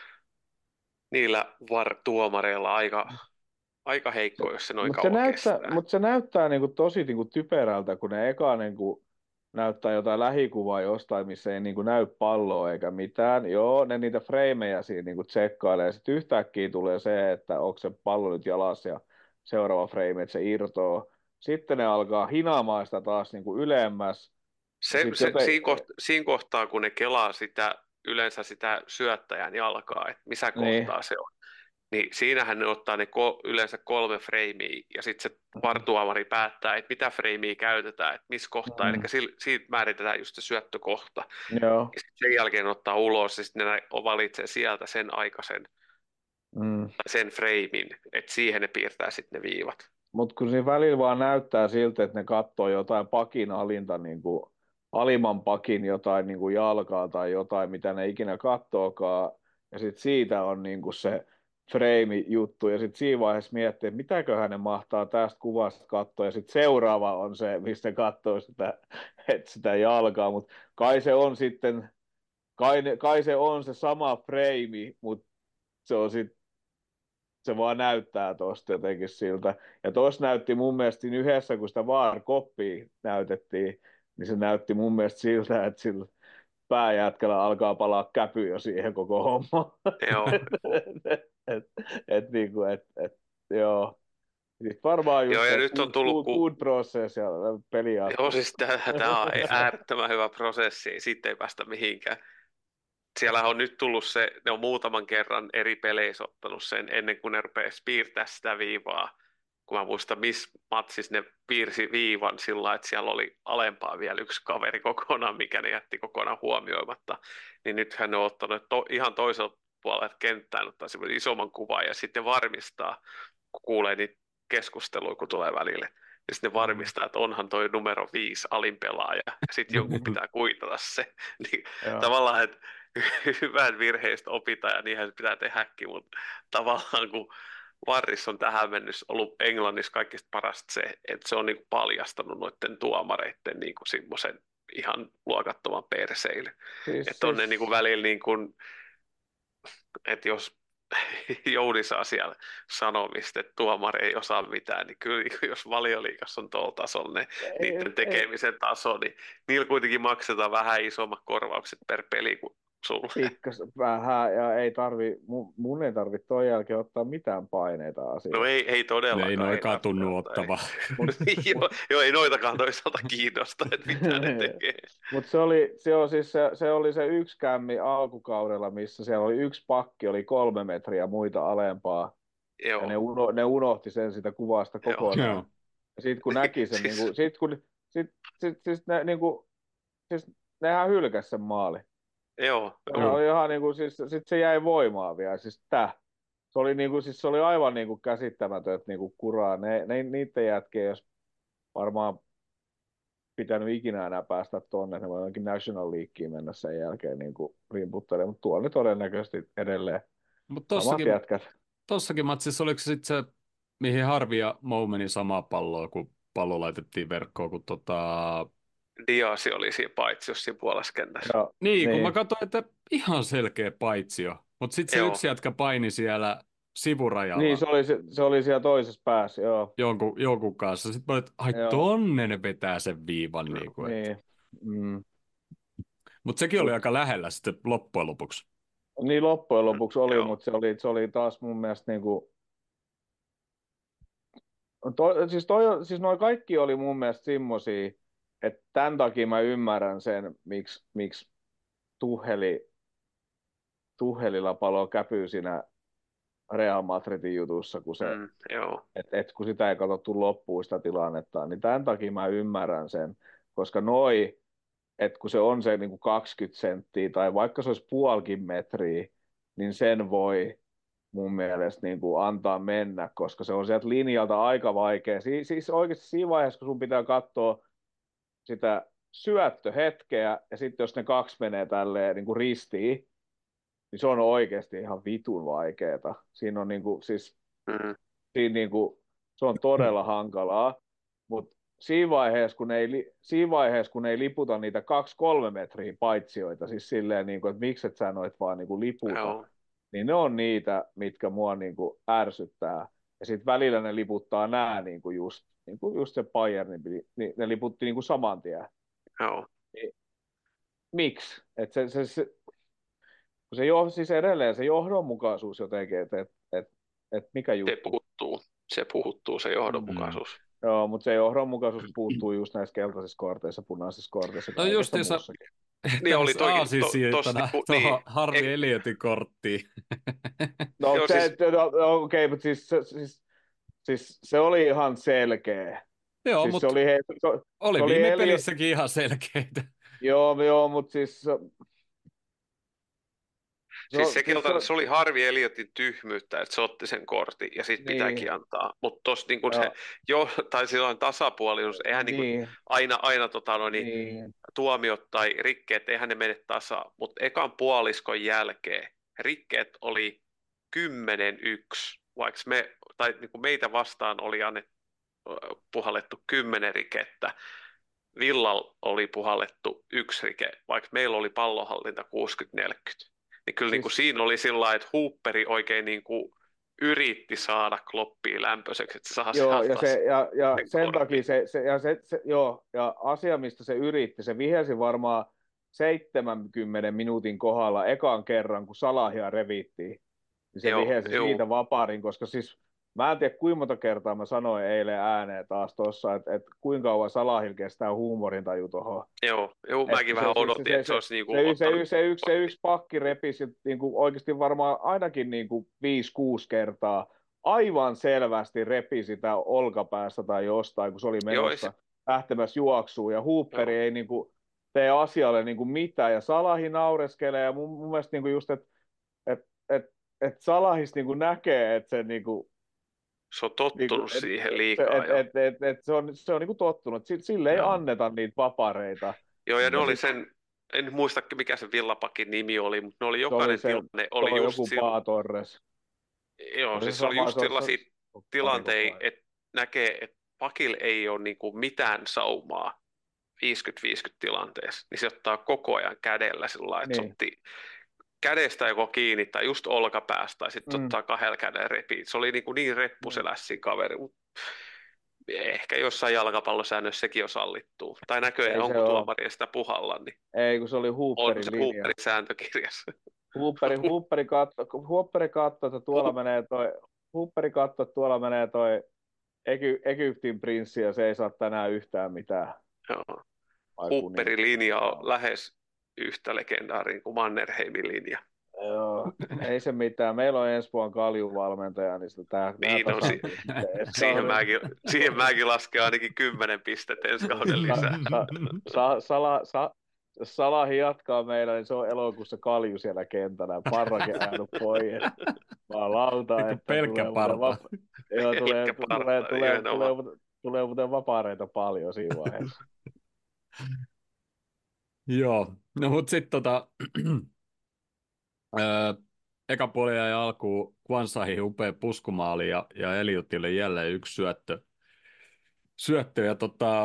Niillä tuomareilla aika heikko, jos se noin kauan kestää. Mutta se näyttää niinku tosi niinku typerältä, kun ne eka niinku näyttää jotain lähikuvaa jostain, missä ei niinku näy palloa eikä mitään. Joo, ne niitä freimejä siinä niinku tsekkailee. Sitten yhtäkkiä tulee se, että onko se pallo nyt jalassa ja seuraava frame, että se irtoo. Sitten ne alkaa hinaamaan sitä taas niinku ylemmäs. Ja sitten Siinä kohtaa, kun ne kelaa yleensä sitä syöttäjän jalkaa, että missä niin, kohtaa se on, niin siinähän ne ottaa yleensä 3 freimiä ja sitten se vartuomari päättää, että mitä freimiä käytetään, että missä kohtaa, eli mm, siitä määritetään just se syöttökohta. joo, Ja sit sen jälkeen ottaa ulos ja sitten ne valitsee sieltä sen aikaisen mm. tai sen freimin, että siihen ne piirtää sitten ne viivat. Mutta kun siinä välillä vaan näyttää siltä, että ne katsoo jotain pakin alinta, niin kuin alimman pakin jotain niin kuin jalkaa tai jotain, mitä ne ikinä kattookaan. Ja sitten siitä on niin kuin se frame-juttu. Ja sitten siinä vaiheessa miettii, että mitäköhän ne mahtaa tästä kuvasta katsoa. Ja sitten seuraava on se, mistä katsoo sitä, että sitä jalkaa. Mutta kai se on sitten, kai se on se sama frame, mutta se on sitten se vaan näyttää tosta jotenkin siltä. Ja tuossa näytti mun mielestä siinä yhdessä, kun sitä VAR-koppia näytettiin, niin se näytti mun mielestä siltä, että sillä pääjätkällä alkaa palaa käpy jo siihen koko hommaan. Joo, Niinku, joo. Sitten varmaan joo just ja se nyt on tullut, food process ja peli joo jatkuu. siis tämä on äärettömän hyvä prosessi, siitä ei päästä mihinkään. Siellä on nyt tullut se, ne on muutaman kerran eri peleissä ottanut sen ennen kuin ne rupesi piirtää sitä viivaa. Kun mä muistan, missä matsissa ne piirsi viivan sillä lailla, että siellä oli alempaa vielä yksi kaveri kokonaan, mikä ne jätti kokonaan huomioimatta. Niin nythän ne on ottanut ihan toiselta puolelta kenttään, ottaa semmoinen isomman kuvan ja sitten varmistaa, kun kuulee niitä keskusteluja, kun tulee välille. Ja sitten ne varmistaa, että onhan toi numero 5 alinpelaaja, ja sitten jonkun pitää kuitata se. Niin, Joo. tavallaan, että hyvän virheistä opitaan, ja niinhän se pitää tehdäkin, mutta tavallaan kun Varris on tähän mennessä ollut Englannissa kaikista parasta se, että se on niinku paljastanut noiden tuomareiden niinku semmoisen ihan luokattoman perseille. Että on ne niinku Siis, välillä, niinku, että jos Jouni saa siellä sanomista, että tuomari ei osaa mitään, niin kyllä jos Valioliigassa on tuolla tasolla niiden Ei, tekemisen taso, niin niillä kuitenkin maksetaan vähän isommat korvaukset per peli kuin sulle. pikkas vähän, ja ei mun ei tarvi ton jälkeen ottaa mitään paineita No asiasta. ei Ne ei todellakaan, ei noikaan tarvitse tunnu ottaa. ottava. Mut, Joo, mut, joo, ei noitakaan toisaalta kiinnosta, että mitä ne tekee. Mutta se oli se yksi kämmi alkukaudella, missä siellä oli yksi pakki, oli 3 metriä muita alempaa, ja Joo, ne unohti sen sitä kuvasta joo. kokonaan. Joo. Ja sitten kun näki sen, Siis, siis nehän hylkäsi sen maali. joo, Sehän Joo. oli ihan niinku, siis sit se jäi voimaan vielä, siis Se oli niinku, siis se oli aivan niinku käsittämätöntä niinku kuraa. Niiden jätkien, jos varmaan pitänyt ikinä enää päästä tonne, ne voi jonkin National Leagueen mennä sen jälkeen niin rimputtelemaan, mutta tuolla ne todennäköisesti edelleen Mutta samat jätkät. tossakin matsissa oliko se sitten se, mihin Harvi ja Mou meni samaa palloa, kun pallo laitettiin verkkoon, kun Diasi oli siinä paitsiossa siinä puolessa kentässä. Ja, Niin, kun mä niin, katsoin, että ihan selkeä paitsio. Mutta sitten se Joo, yksi jätkä paini siellä niin sivurajalla se oli siellä toisessa päässä, joo. jonkun kanssa. Sitten mä olin, että ai Joo, tonne ne vetää sen viivan. joo. Niin kuin, niin. Mm. mutta sekin oli Mut, aika lähellä sitten loppujen lopuksi. niin loppujen lopuksi oli, Joo, mutta se oli taas mun mielestä niin kuin, siis noi kaikki oli mun mielestä semmosia, että tämän takia mä ymmärrän sen, miksi Tuhelilla paloo käpyy siinä Real Madridin jutussa, joo, kun sitä ei katsottu loppuun sitä tilannetta, niin tämän takia mä ymmärrän sen, koska että kun se on se niin kuin 20 senttiä tai vaikka se olisi puolikin metriä, niin sen voi mun mielestä niin kuin antaa mennä, koska se on sieltä linjalta aika vaikea. Siis oikeasti siinä vaiheessa, kun sun pitää katsoa sitä syöttöhetkeä, ja sitten jos ne kaksi menee tälleen niin kuin ristiin, niin se on oikeasti ihan vitun vaikeeta. Siinä on niin kuin, siis, mm, siinä niin kuin, se on todella hankalaa, mutta siinä vaiheessa, kun ei liputa niitä 2-3 metriä paitsioita, siis silleen, niin kuin, että miksi et sä noit vaan niin kuin liputa, joo, niin ne on niitä, mitkä mua niin kuin ärsyttää. Ja sitten välillä ne liputtaa nämä niin kuin just se Bayern, niin ne liputti niin kuin saman tien. joo. Niin, miksi? Siis edelleen se johdonmukaisuus jotenkin, että mikä Se juttu. puuttuu. Se puuttuu, se Mm. johdonmukaisuus. Joo, mutta se johdonmukaisuus puuttuu just näissä keltaisissa korteissa, punaisissa korteissa, No kaikessa justiinsa muussakin. Niin oli tässä toikin, tossa aasisiltana niinku, niin, tuohon Harvi Elliotin korttiin. No joo siis, okei, mutta siis se oli ihan selkeä. Joo, Siis se mutta oli, se oli oli viime Elio, pelissäkin ihan selkeitä. joo, mutta siis, siis se, siis se, keltainen, se oli Harvi Elliotin tyhmyyttä, että se otti sen kortin ja sitten niin, pitääkin antaa. Mutta tuossa niinku se, ja, tai silloin tasapuolisuus, eihän niinku niin, aina niin, tuomiot tai rikkeet, eihän ne mene tasa, mutta ekan puoliskon jälkeen rikkeet oli 10-1, vaikka tai niinku meitä vastaan oli puhallettu 10 rikettä, Villalla oli puhallettu 1 rike, vaikka meillä oli pallonhallinta 60-40. Niin kyllä niin kuin siis, siinä oli sillä lailla, että Hooperi oikein niin kuin yritti saada Kloppia lämpöiseksi, että se saa joo, antaa ja sen sen kortin. takia joo, ja asia, mistä se yritti, se vihelsi varmaan 70 minuutin kohdalla ekan kerran, kun Salahia revittiin. Niin se Joo, vihelsi joo, siitä vapaarin, koska siis mä en tiedä kuinka monta kertaa mä sanoin eilen ääneen taas tuossa, että kuinka kauan Salahil kestää huumorintaju tuohon. joo, mäkin vähän odotin, että se olisi niin kuin ottanut. Se yksi pakki repisi niin kuin oikeasti varmaan ainakin niin kuin 5-6 kertaa aivan selvästi repi sitä olkapäästä tai jostain, kun se oli Joo, menossa lähtemässä juoksuun, ja Hooperi joo, ei niin kuin tee asialle niin kuin mitään, ja Salahi naureskelee, ja mun mielestä niin kuin just, että et, et Salahis niin kuin näkee, että se niin kuin, se on tottunut et, siihen liikaa jo. se on niin kuin tottunut, sille ei Joo. anneta niitä vapareita. Joo, ja ne Ja Mm. oli sit, sen, en muista mikä se Villapakin nimi oli, mutta ne oli se oli jokainen tilanne, se oli on just joku sillä, Paa Torres. joo, Oli se siis se oli sama, just sellaisia pari koko tilanteita, ajan. että näkee, että pakilla ei ole niin kuin mitään saumaa 50-50 tilanteessa, niin se ottaa koko ajan kädellä sillä lailla, että se Niin, otti kädestä joko kiinni tai just olkapäästä tai sitten ottaa kahdella kädellä repii. Se oli niin reppu se lässin kaveri, mutta ehkä jossain jalkapallosäännössä sekin on sallittu. Tai näköjään Ei se onko ole. tuomari sitä puhalla, niin Ei, kun se oli on Hooperin se linja. Hooperin sääntökirjassa. Hoopperi katsoi, että tuolla menee toi Egyptin prinssi ja se ei saa tänään yhtään mitään. Joo. Vai Hooperin linja on kuningas. lähes yhtä legendaarinen kuin Mannerheimin linja. Joo, ei se mitään. Meillä on ensi vuonna Kalju-valmentaja, niin tämä Niin, no, tasaantuu. siihen mäkin lasken ainakin 10 pistettä ensi kauden lisää. Salahi jatkaa meillä, niin se on elokuussa Kalju siellä kentällä. Parrake äänyt pois. Vaan lauta, että pelkkä parta. tulee muuten vapaareita paljon siinä vaiheessa. Joo, no mutta sitten eka puoli jäi alkuun Kwanzahin upea puskumaali ja Eliotille jälleen yksi syöttö ja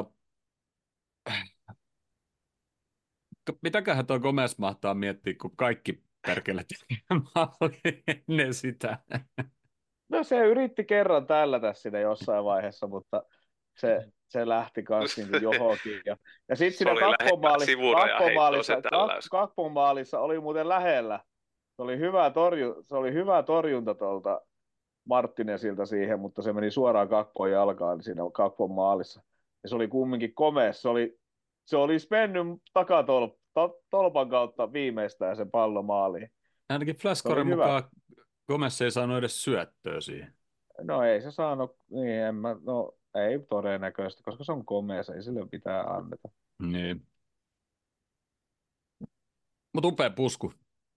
mitäköhän tuo Gomez mahtaa miettiä, kun kaikki perkele maali ennen sitä. No se yritti kerran tällätä sinne jossain vaiheessa, mutta se lähti kanssa niin johonkin. Ja sitten siinä kakkopomaalissa oli muuten lähellä. Se oli hyvä torjunta tuolta Martinezilta siihen, mutta se meni suoraan kakkoon jalkaan siinä kakkopomaalissa. Ja se oli kumminkin komea. Se olisi mennyt takatolpan kautta viimeistään sen pallon maaliin. Ainakin Flashcoren mukaan Gomez ei saanut edes syöttöä siihen. No ei se saanut, niin ei todennäköisesti, koska se on komea, ei sille pitää anneta. Niin. Mutta upea pusku.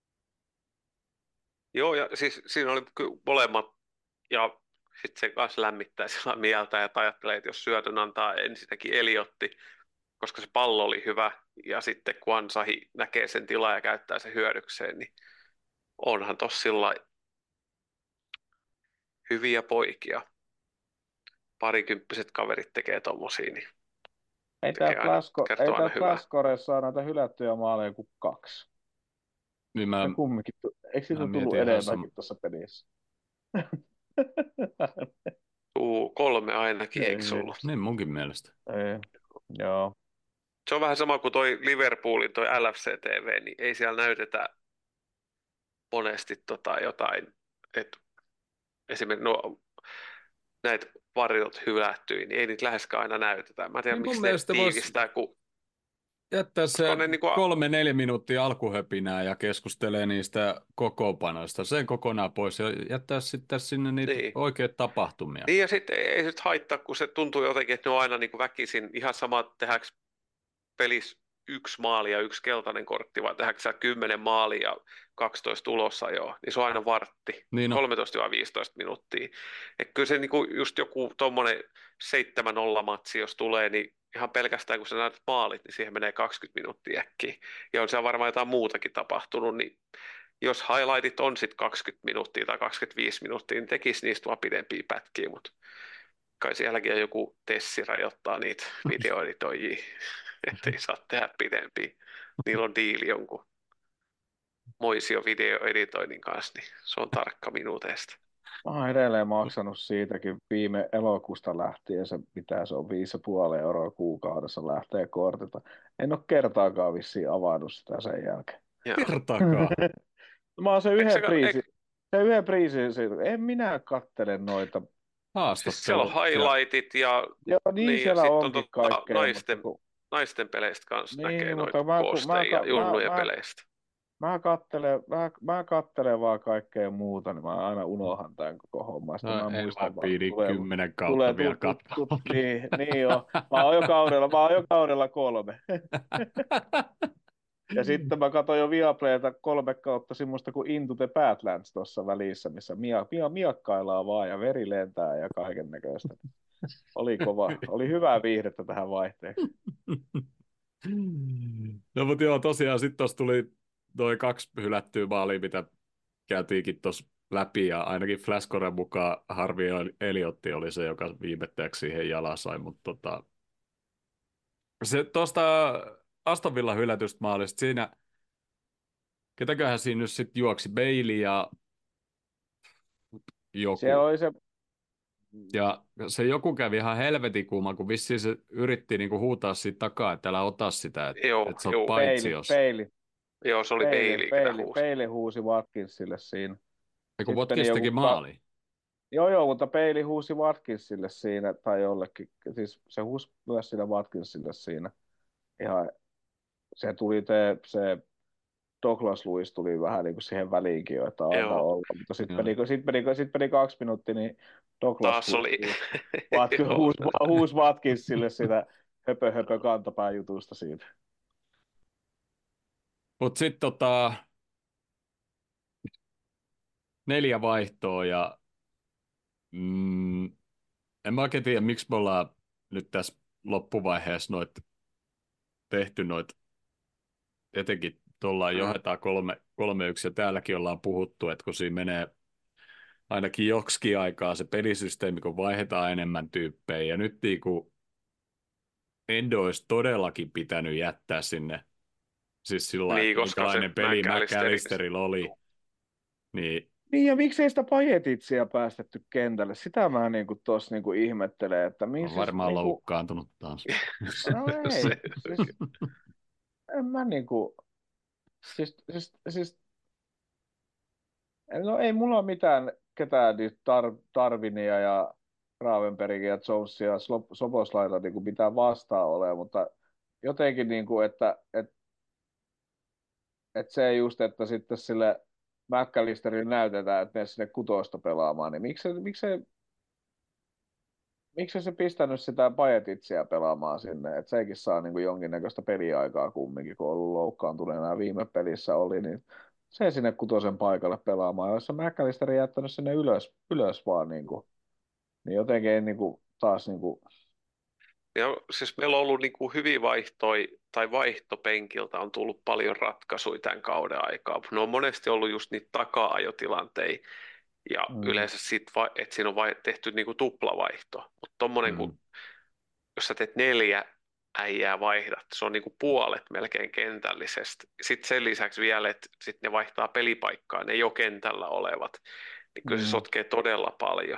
Joo, ja siis siinä oli molemmat, ja sitten se kanssa lämmittää sillä mieltä, ja ajattelee, että jos syötön antaa ensinnäkin Eliotti, koska se pallo oli hyvä, ja sitten Kwanzahi näkee sen tilaa ja käyttää sen hyödykseen, niin onhan tossa sillä hyviä poikia. Parikymppiset kaverit tekee tommosia, niin ei tämä Flashcoressa saa näitä hylättyjä maaleja kuin 2. Niin kumminkin, eikö siitä tullut enemmänkin tuossa pelissä? 3 ainakin, eikö ollut? Niin munkin mielestä. Ei. Joo. Se on vähän sama kuin toi Liverpoolin toi LFC-TV, niin ei siellä näytetä monesti jotain, että esimerkiksi näitä varjot hylähtyi, niin ei niitä läheskään aina näytetä. Mä en tiedä, niin miksi ne tiivistää, kun jättää se 3-4 minuuttia alkuhöpinää ja keskustelee niistä kokoonpanoista. Sen kokonaan pois ja jättää sitten sinne niitä oikeita tapahtumia. Niin ja sitten ei nyt haittaa, kun se tuntuu jotenkin, että ne on aina niin kuin väkisin ihan sama tehdäänkö pelissä 1 maali ja 1 keltainen kortti, vai tehdäänkö 10 maalia ja 12 tulossa jo, niin se on aina vartti, niin 13-15 minuuttia. Et kyllä se niinku just joku tuommoinen 7-0 matsi, jos tulee, niin ihan pelkästään kun sä näet maalit, niin siihen menee 20 minuuttia äkkiä. Ja on siellä varmaan jotain muutakin tapahtunut, niin jos highlightit on sitten 20 minuuttia tai 25 minuuttia, niin tekisi niistä vaan pidempiä pätkiä, mutta kai sielläkin joku Tessi rajoittaa niitä videoeditoijia, ettei saa tehdä pidempiä. Niillä on diili jonkun Moisio videoeditoinnin kanssa, niin se on tarkka minuuteista. Mä oon edelleen maksanut siitäkin viime elokuusta lähtien, se on 5,5 euroa kuukaudessa lähtee kortilta. En ole kertaakaan vissiin avannut sitä sen jälkeen. Kertaakaan? Mä oon se yhden priisin, en minä kattele noita. Siis siellä on highlightit ja niin siellä onkin kaikkea. Naisten peleistä kanssa niin, näkee noita koosteja ja junnujen peleistä. Mä kattelen vaan kaikkea muuta, niin mä aina unohan tämän koko homman. No, mä muistan vaan, 10 kautta vielä katsoa. Niin joo. Mä oon jo kaudella 3. Ja sitten mä katsoin jo Viaplayta 3 kautta semmoista kuin Into the Badlands tuossa välissä, missä miakkaillaan vaan ja veri lentää ja kaiken näköistä. Oli kova. Oli hyvää viihdettä tähän vaihteeksi. No mutta joo, tosiaan sitten tuossa tuli toi 2 hylättyä maalia, mitä käytiinkin tuossa läpi, ja ainakin Flashcoren mukaan Harvey Eliotti oli se, joka viimettäjäksi siihen jalan sai, mutta se tuosta Aston Villan hylätystä maalista, siinä ketäköhän siinä nyt sitten juoksi, Bailey ja Siellä joku. oli se, Ja se joku kävi ihan helvetin kuuma, kun vissiin se yritti niinku huutaa siitä takaa, että älä ota sitä, Joo, että sä oot joo, paitsiossa. joo, se oli Bailey, ketä huusi. Bailey huusi Watkinsille siinä. Ja kun Sitten meni Watkins teki joku maali. Joo, mutta Bailey huusi Watkinsille siinä, tai jollekin. Siis se huusi myös siinä Watkinsille siinä. Ihan, se tuli se Douglas Lewis tuli vähän niin kuin siihen väliinkin jo, että anna Joo, olla. Mutta sitten Joo. meni 2 minuuttia, niin Douglas taas oli, joo, huusi Watkinsille sitä höpö kantapään jutusta siitä. Mutta sitten 4 vaihtoa ja mm, en mä oikein tiedä, miksi me ollaan nyt tässä loppuvaiheessa tehty noit, etenkin tuolla mm, johdetaan 3-1 ja täälläkin ollaan puhuttu, että kun siinä menee ainakin joksikin aikaa se pelisysteemi, kun vaihdetaan enemmän tyyppejä ja nyt niinku Endo olisi todellakin pitänyt jättää sinne, siis sillä lailla, niin, että koska se minkälainen peli McAllisterin, McAllisterilla oli, niin Niin, ja miksei sitä Pajetitsiä päästetty kentälle? Sitä mä niinku tossa niinku ihmettelen, että on siis varmaan niinku, loukkaantunut taas. no ei, se, siis en mä niinku, siis no ei mulla ole mitään ketään niin Darwinia ja Gravenbergia ja Jonesia ja Soboslaita niin kuin mitään vastaan ole, mutta jotenkin niin kuin, että se just, että sitten sille McAllisterille näytetään, että ne sinne kutosta pelaamaan, niin miksi se pistänyt sitä Pajetitsiä pelaamaan sinne, että sekin saa niin kuin jonkinnäköistä peliaikaa kumminkin, kun on ollut loukkaantuneena viime pelissä oli, niin se sinne kutosen paikalle pelaamaan. Ja jos se McAllister jättänyt sinne ylös vaan, niin jotenkin ei taas ja siis meillä on ollut niin kuin hyviä vaihtoja, tai vaihtopenkiltä on tullut paljon ratkaisuja tämän kauden aikaa. Ne on monesti ollut just niitä taka-ajotilanteita, ja mm, yleensä että siinä on tehty niin kuin tuplavaihto. Mutta tommonen, Mm. jos sä teet 4 äijää vaihdat, se on niin kuin puolet melkein kentällisestä. Sitten sen lisäksi vielä, että sitten ne vaihtaa pelipaikkaa, ne ei ole kentällä olevat, niin kyllä se mm, sotkee todella paljon.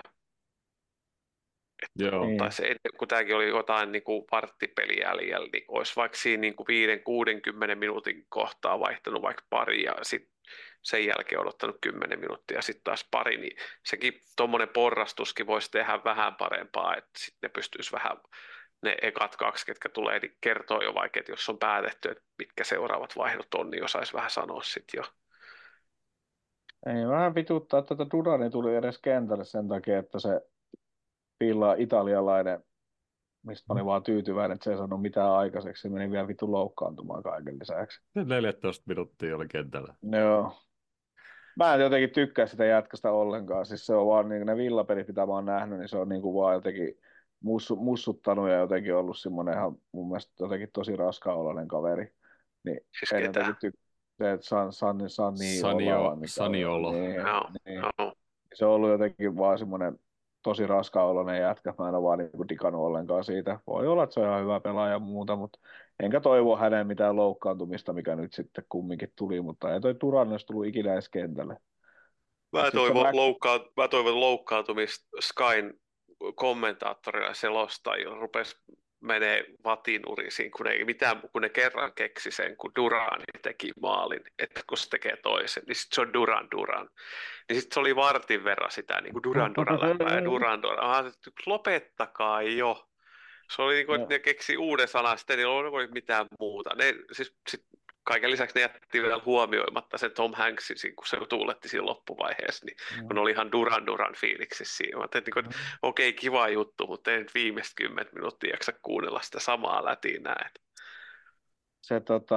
Joo, niin, Ottaisi, kun tämäkin oli jotain niin kuin varttipeli jäljellä, niin olisi vaikka siinä niin kuin 5-60 minuutin kohtaa vaihtanut vaikka pari ja sitten sen jälkeen odottanut 10 minuuttia ja sitten taas pari, niin sekin tuommoinen porrastuskin voisi tehdä vähän parempaa, että sitten ne pystyisi vähän ne ekat 2, ketkä tulee, niin kertoo jo vaikka, että jos on päätetty, että mitkä seuraavat vaihdot on, niin osaisi vähän sanoa sitten jo. ei vähän vituttaa, että tätä Durani tuli edes kentälle sen takia, että se pillaa italialainen, mistä mä olin vaan tyytyväinen, että se ei saanut mitään aikaiseksi, se meni vielä vittu loukkaantumaan kaiken lisäksi. 14 minuuttia oli kentällä. Joo. Mä en jotenkin tykkää sitä jätkästä ollenkaan. Siis se on vaan niin, ne villapelit, mitä mä oon nähnyt, niin se on niin kuin vaan jotenkin mussuttanut ja jotenkin ollut semmoinen ihan mun mielestä jotenkin tosi raskaan kaveri. Niin Siis en ketään. jotenkin tykkää, että Sanni olla vai mikä Saniolo. niin, Joo, niin. joo. Se on ollut jotenkin vaan semmoinen tosi raskaan jätkä. Mä en ole vaan niin kuin digannut ollenkaan siitä. Voi olla, että se on ihan hyvä pelaaja ja muuta, mutta enkä toivo hänen mitään loukkaantumista, mikä nyt sitten kumminkin tuli, mutta ei toi Turan olisi tullut ikinä edes kentälle. Mä Sitten se toivon, mä toivon loukkaantumista Skyn kommentaattorilla selostajilla rupesi menee vatinurisiin, kun ne kerran keksi sen, kun Durani teki maalin, että kun se tekee toisen, niin sitten se on Duran. Niin sitten se oli vartin verran sitä, niin kuin Duran läppää ja Duran. Lopettakaa jo. Se oli niin kuin, että no, ne keksi uuden sanan, sitten ei ollut mitään muuta. Kaiken lisäksi ne jätti vielä huomioimatta sen Tom Hanksin, kun se tuuletti siinä loppuvaiheessa, niin kun no, oli ihan Duran fiiliksissä siinä. Mä ajattelin, että no. okei, kiva juttu, mutta ei nyt viimeistä 10 minuuttia jaksa kuunnella sitä samaa lätinää. Se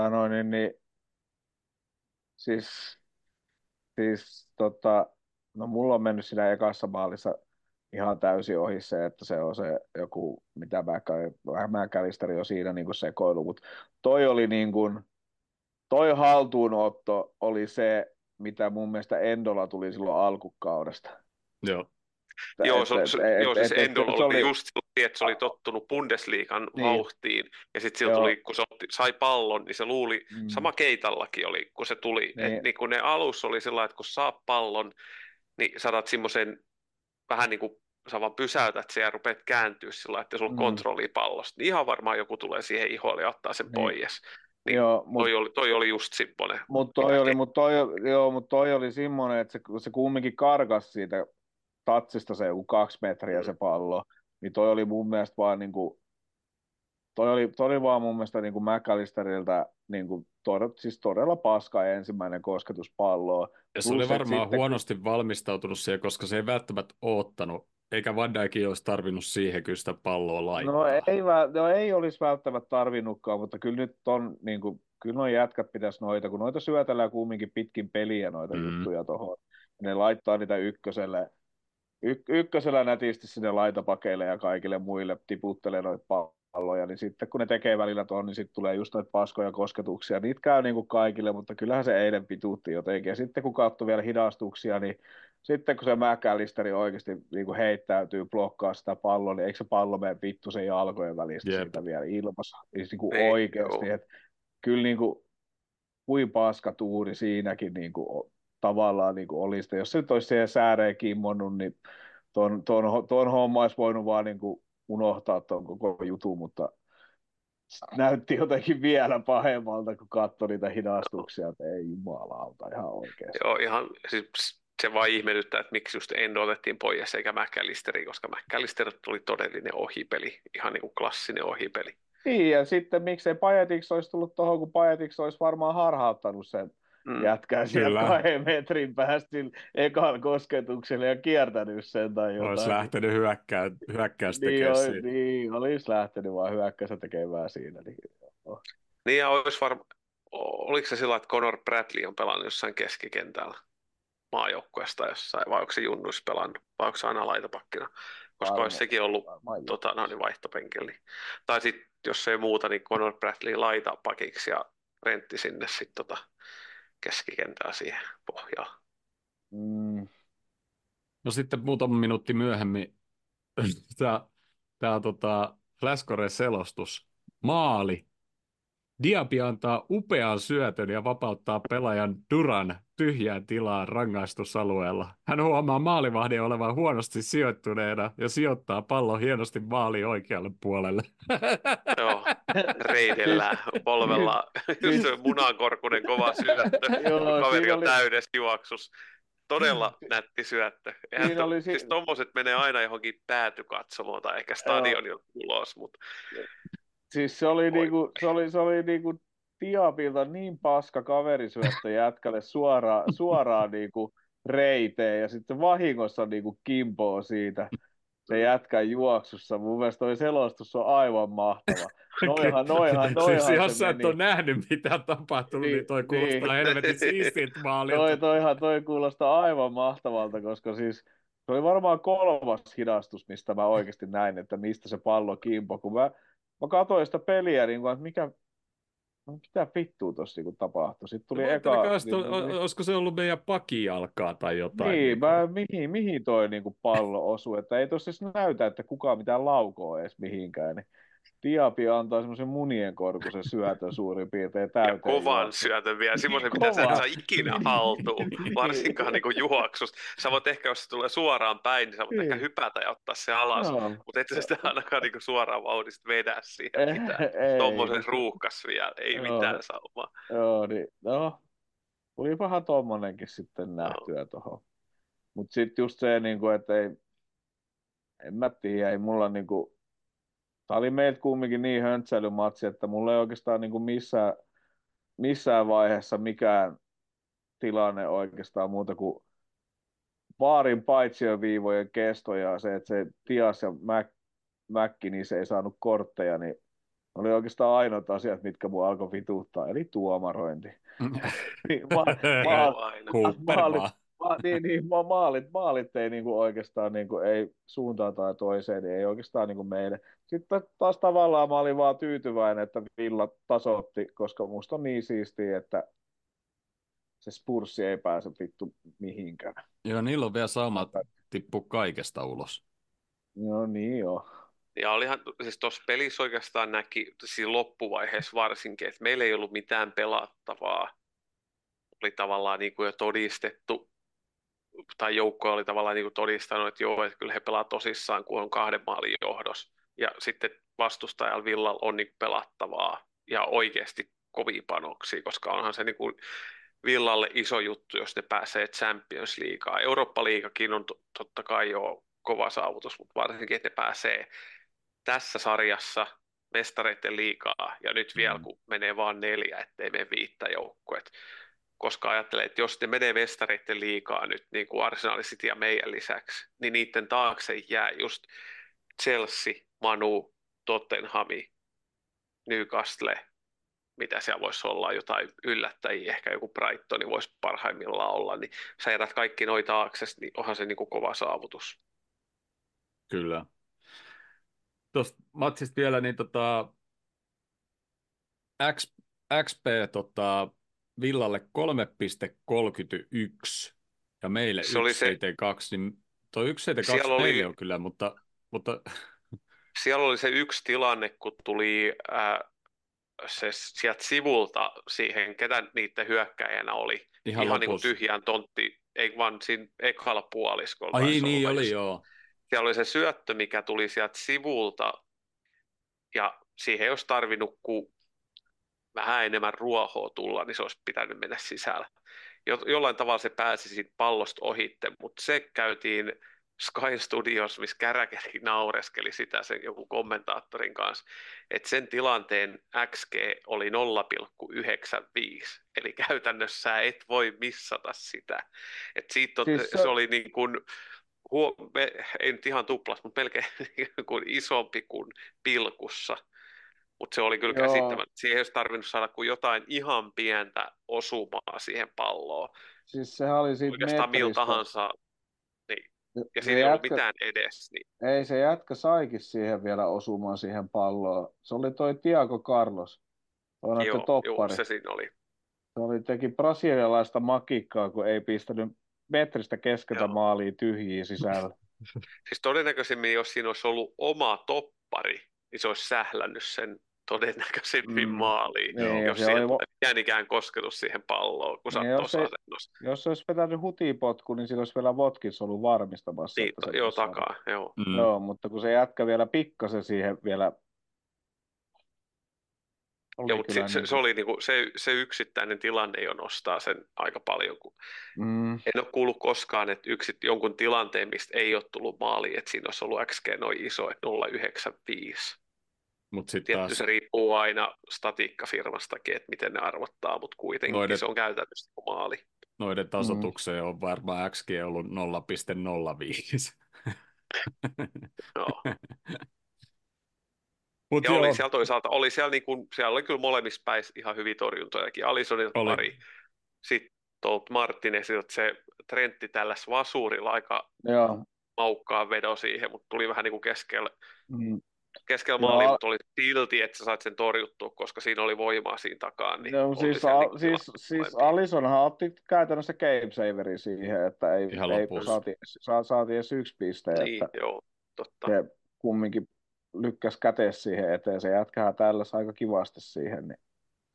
siis, no mulla on mennyt siinä ekassa maalissa ihan täysin ohi se, että se on se joku, mitä McAllister jo siinä niin kuin sekoilu, mutta toi oli niin kuin, toi haltuunotto oli se, mitä mun mielestä Endola tuli silloin alkukaudesta. Joo. Joo, se Endol se oli oli, just sellainen, että se oli tottunut Bundesliigan niin, vauhtiin, ja sitten sillä tuli, joo, kun se sai pallon, niin se luuli, mm, sama Keitallakin oli, kun se tuli, että niin, niin kun ne alussa oli sellainen, että kun saa pallon, niin saatat semmoisen vähän niin kuin sä vaan pysäytät sen ja rupeat kääntyä sillä, että sulla on mm, kontrolli pallosta, niin ihan varmaan joku tulee siihen iholle ja ottaa sen niin, pois. Niin joo, toi oli just semmoinen, mutta mitä toi oli semmoinen, että se kumminkin karkas siitä tatsista se joku 2 metriä se pallo, niin toi oli mun mielestä vaan niinku, toi oli vaan mun mielestä niinku McAllisterilta niinku siis todella paska ensimmäinen kosketus palloa. Ja se oli Plus, että varmaan sitten kun, huonosti valmistautunut siihen, koska se ei välttämättä oottanut, eikä Van Dijk olisi tarvinnut siihen kyllä sitä palloa laittaa. no ei olisi välttämättä tarvinnutkaan, mutta kyllä nyt on, niinku, kyllä nuo jätkät pitäisi noita, kun noita syötellään kumminkin pitkin peliä noita Mm. juttuja tuohon. Ne laittaa niitä ykkösellä nätisti sinne laitapakeille ja kaikille muille tiputtelee noita palloja, niin sitten kun ne tekee välillä tuon, niin sitten tulee just noita paskoja kosketuksia. Niitä käy niin kuin kaikille, mutta kyllähän se eilen pituutti jotenkin. Ja sitten kun katsoi vielä hidastuksia, niin sitten kun se McAllisteri oikeasti niin kuin heittäytyy, blokkaa sitä palloa, niin eikö se pallo mene vittu sen jalkojen välistä Jep. siitä vielä ilmassa? Siis niin kuin niin, oikeasti, että kyllä niin kuin, kuin paska tuuri siinäkin niin kuin, tavallaan niin kuin oli sitä. Jos se nyt olisi siihen sääreen kimmonnut, niin tuon homma olisi voinut vaan niin kuin unohtaa tuon koko jutun, mutta näytti jotenkin vielä pahemmalta, kun katsoi niitä hidastuksia, että ei jumalauta ihan oikeasti. joo, ihan, siis se vaan ihmetyttää, että miksi just Endo otettiin pois eikä McAllisteri, koska McAllister tuli todellinen ohipeli, ihan niin kuin klassinen ohipeli. Niin, ja sitten miksei Pajetiksi olisi tullut tuohon, kun Pajetiksi olisi varmaan harhauttanut sen Mm. jätkää siellä Kyllä. 2 metrin päästä ekan kosketukselle ja kiertänyt sen tai Olisi jotain. lähtenyt hyökkäys tekemään siitä. Niin, olisi lähtenyt vaan hyökkäystä tekemään siinä. Niin, joo. Niin ja oliko se sillä, että Conor Bradley on pelannut jossain keskikentällä maajoukkueesta jossain, vai onko se junnuissa pelannut, vai onko se aina laitapakkina, koska olisi sekin ollut Varmaan niin vaihtopenkillä. Tai sitten, jos ei muuta, niin Conor Bradley laitapakiksi ja rentti sinne sitten keskikentää siihen pohjaan. Mm, No sitten muutama minuutti myöhemmin tämä Flashcore-selostus. Maali. Diaby antaa upean syötön ja vapauttaa pelaajan Duran tyhjään tilaan rangaistusalueella. Hän huomaa maalivahdin olevan huonosti sijoittuneena ja sijoittaa pallon hienosti maaliin oikealle puolelle. Joo, siis, reidellään, polvella, just se siis, munankorkunen kova syöttö, kun joo, kaveri on täydessä juoksussa. Todella nätti syöttö. siinä oli, Siis tommoset menee aina johonkin päätykatsomoon tai ehkä joo, stadionin ulos, mutta siis se oli voi. niinku, se oli niinku Diabilta niin paska kaverisyöttö jätkälle suoraan niinku reiteen ja sitten vahingossa niinku kimpoo siitä se Mm. jätkän juoksussa. Mun mielestä toi selostus on aivan mahtava. Siis Noihan se jos sä et ole meni. nähnyt mitä tapahtunut, niin toi Niin, kuulostaa helvetin siistiltä maalilta. toi kuulostaa aivan mahtavalta, koska siis se oli varmaan 3. hidastus, mistä mä oikeasti näin, että mistä se pallo kimpo. Kun mä katsoin sitä peliä, niin kuin, että mitä vittua tuossa niin tapahtui. Sitten No tuli mä ajattelin, eka, että olisiko se ollut meidän pakijalkaa tai jotain. niin, Niin kuin. mihin toi niin kuin pallo osui, että ei tuossa siis näytä, että kukaan mitään laukoo edes mihinkään. Niin Diaby antaa semmoisen munien korkuisen syötön suurin piirtein Ja täyteen kovan juoksu. syötön vielä, semmoisen, mitä sä et Kova. saa ikinä haltuun, varsinkaan niin kuin juoksusta. Sä voit ehkä, jos se tulee suoraan päin, niin sä voit ehkä Niin, hypätä ja ottaa se alas, joo. mutta et sä sitä ainakaan niin kuin suoraan vauhdista vedä siihen mitään. Ei, Tuommoisen mutta ruuhkas vielä, ei mitään joo, saumaa. niin, no, tulipahan tommonenkin sitten No. nähtyä tuohon. Mutta sitten just se, niin kuin, että ei, en mä tiedä, ei mulla niin kuin, tämä oli meiltä kumminkin niin höntsäilymatsi, että mulla ei oikeastaan niin kuin missään vaiheessa mikään tilanne oikeastaan muuta kuin vaarin paitsioviivojen kesto ja se, että se Tias ja Mäkki, niin se ei saanut kortteja, niin oli oikeastaan ainoat asiat, mitkä mua alkoi vituuttaa, eli tuomarointi. Niin, Niin kuin aina. Cooper vaan. maalit ei niinku oikeastaan niinku, ei suuntaan tai toiseen, niin ei oikeastaan niinku meille. Sitten taas tavallaan mä olin vaan tyytyväinen, että Villa tasoitti, koska musta on niin siistiä, että se Spurssi ei pääse vittu mihinkään. Joo, niillä on vielä sama tippua kaikesta ulos. No niin joo. Ja olihan, siis tuossa pelissä oikeastaan näki siinä loppuvaiheessa varsinkin, että meillä ei ollut mitään pelattavaa. Oli tavallaan niin kuin jo todistettu, tai joukko oli tavallaan niin kuin todistanut, että joo, että kyllä he pelaa tosissaan, kun on 2 maalin johdossa. Ja sitten vastustajalla Villalla on niin pelattavaa ja oikeasti kovia panoksia, koska onhan se niin kuin Villalle iso juttu, jos ne pääsee Champions Leagueaan. Eurooppa-liigakin on totta kai jo kova saavutus, mutta varsinkin, että ne pääsee tässä sarjassa mestareiden liigaa, ja nyt vielä kun menee vaan 4, ettei mene 5 joukkuet. Koska ajattelee, että jos ne menee mestareiden liigaa nyt, niin kuin Arsenal, City ja meidän lisäksi, niin niiden taakse jää just Chelsea, Manu, Tottenham, Newcastle, mitä siellä voisi olla, jotain yllättäjiä, ehkä joku Brightoni voisi parhaimmillaan olla, niin sä jätät kaikki noita taakse, niin onhan se niin kuin kova saavutus. Kyllä. Tuosta matsista vielä, niin X, XP Villalle 3,31 ja meille Se oli se, 1,72, niin toi 1,72 siellä meille oli, on kyllä, mutta siellä oli se yksi tilanne, kun tuli se sieltä sivulta siihen, ketä niiden hyökkäjänä oli, ihan ihan niin kuin lopussa. tyhjään tontti, ei vaan siinä ekalla puoliskolla Ai taisi niin olla. oli, joo. Siellä oli se syöttö, mikä tuli sieltä sivulta, ja siihen ei olisi tarvinnut kuin vähän enemmän ruohoa tulla, niin se olisi pitänyt mennä sisällä. Jollain tavalla se pääsi siitä pallosta ohitte, mutta se käytiin Sky Studios, missä Käräkeli naureskeli sitä sen joku kommentaattorin kanssa, että sen tilanteen XG oli 0,95, eli käytännössä sä et voi missata sitä. Et siitä Siis se oli niin kuin, ei nyt ihan tuplas, mutta melkein niin kuin isompi kuin pilkussa. Mutta se oli kyllä joo, käsittämättä. Siihen ei olisi tarvinnut saada kuin jotain ihan pientä osumaa siihen palloon. siis sehän oli siitä Oikeastaan millä metristä. tahansa. Niin. Ja Se siinä ei ollut jätkä, mitään edes. Niin. ei se jätkä saikin siihen vielä osumaan siihen palloon. Se oli toi Thiago Carlos, toi näiden Joo, toppari. se siinä oli. Se oli teki brasilialaista makikkaa, kun ei pistänyt metristä keskeltä Joo. maaliin tyhjiä sisällä. Siis todennäköisemmin, jos siinä olisi ollut oma toppari, niin se olisi sählännyt sen todennäköisemmin maaliin, Niin, ja jos se siihen oli, tulee ikään kosketus siihen palloon, kun sä niin oot tuossa asennossa. jos se olisi vetänyt hutipotku, niin sillä olisi vielä Watkins ollut varmistamassa, Niin, että se joo, olisi saanut. takaa, joo. Joo, mutta kun se jätkä vielä pikkasen siihen vielä Joo, oli mutta kyllä niin se kuin, oli niinku, se yksittäinen tilanne jo nostaa sen aika paljon, kun mm, en ole kuullut koskaan, että jonkun tilanteen, mistä ei ole tullut maaliin, että siinä olisi ollut XG noin iso, että 0,95. Mutta sitten Tietty taas se riippuu aina statiikkafirmastakin, että miten ne arvottaa, mutta kuitenkin noiden, se on käytännössä maali. noiden mm, tasoitukseen on varmaan XG ollut 0,05. Joo. Mutta Ja oli joo, siellä toisaalta, siellä oli kyllä molemmissa päissä ihan hyviä torjuntojakin. Alisonilta oli. pari. Sitten tuolta Martinezilta se Trentti tälläs vasurilla aika joo, maukkaan vedo siihen, mutta tuli vähän niin kuin mm, keskellä maaliin, joo, mutta oli silti, että sä sait sen torjuttua, koska siinä oli voimaa siinä takaa, niin no, oli siis, siellä niin siis Alisonhan otti käytännössä game saveri siihen, että Ihan ei lopussa. saatiin edes 1 piste, Niin, että joo, totta. se kumminkin lykkäsi käteessä siihen eteen. Se jätkähän tällä aika kivasti siihen. Niin.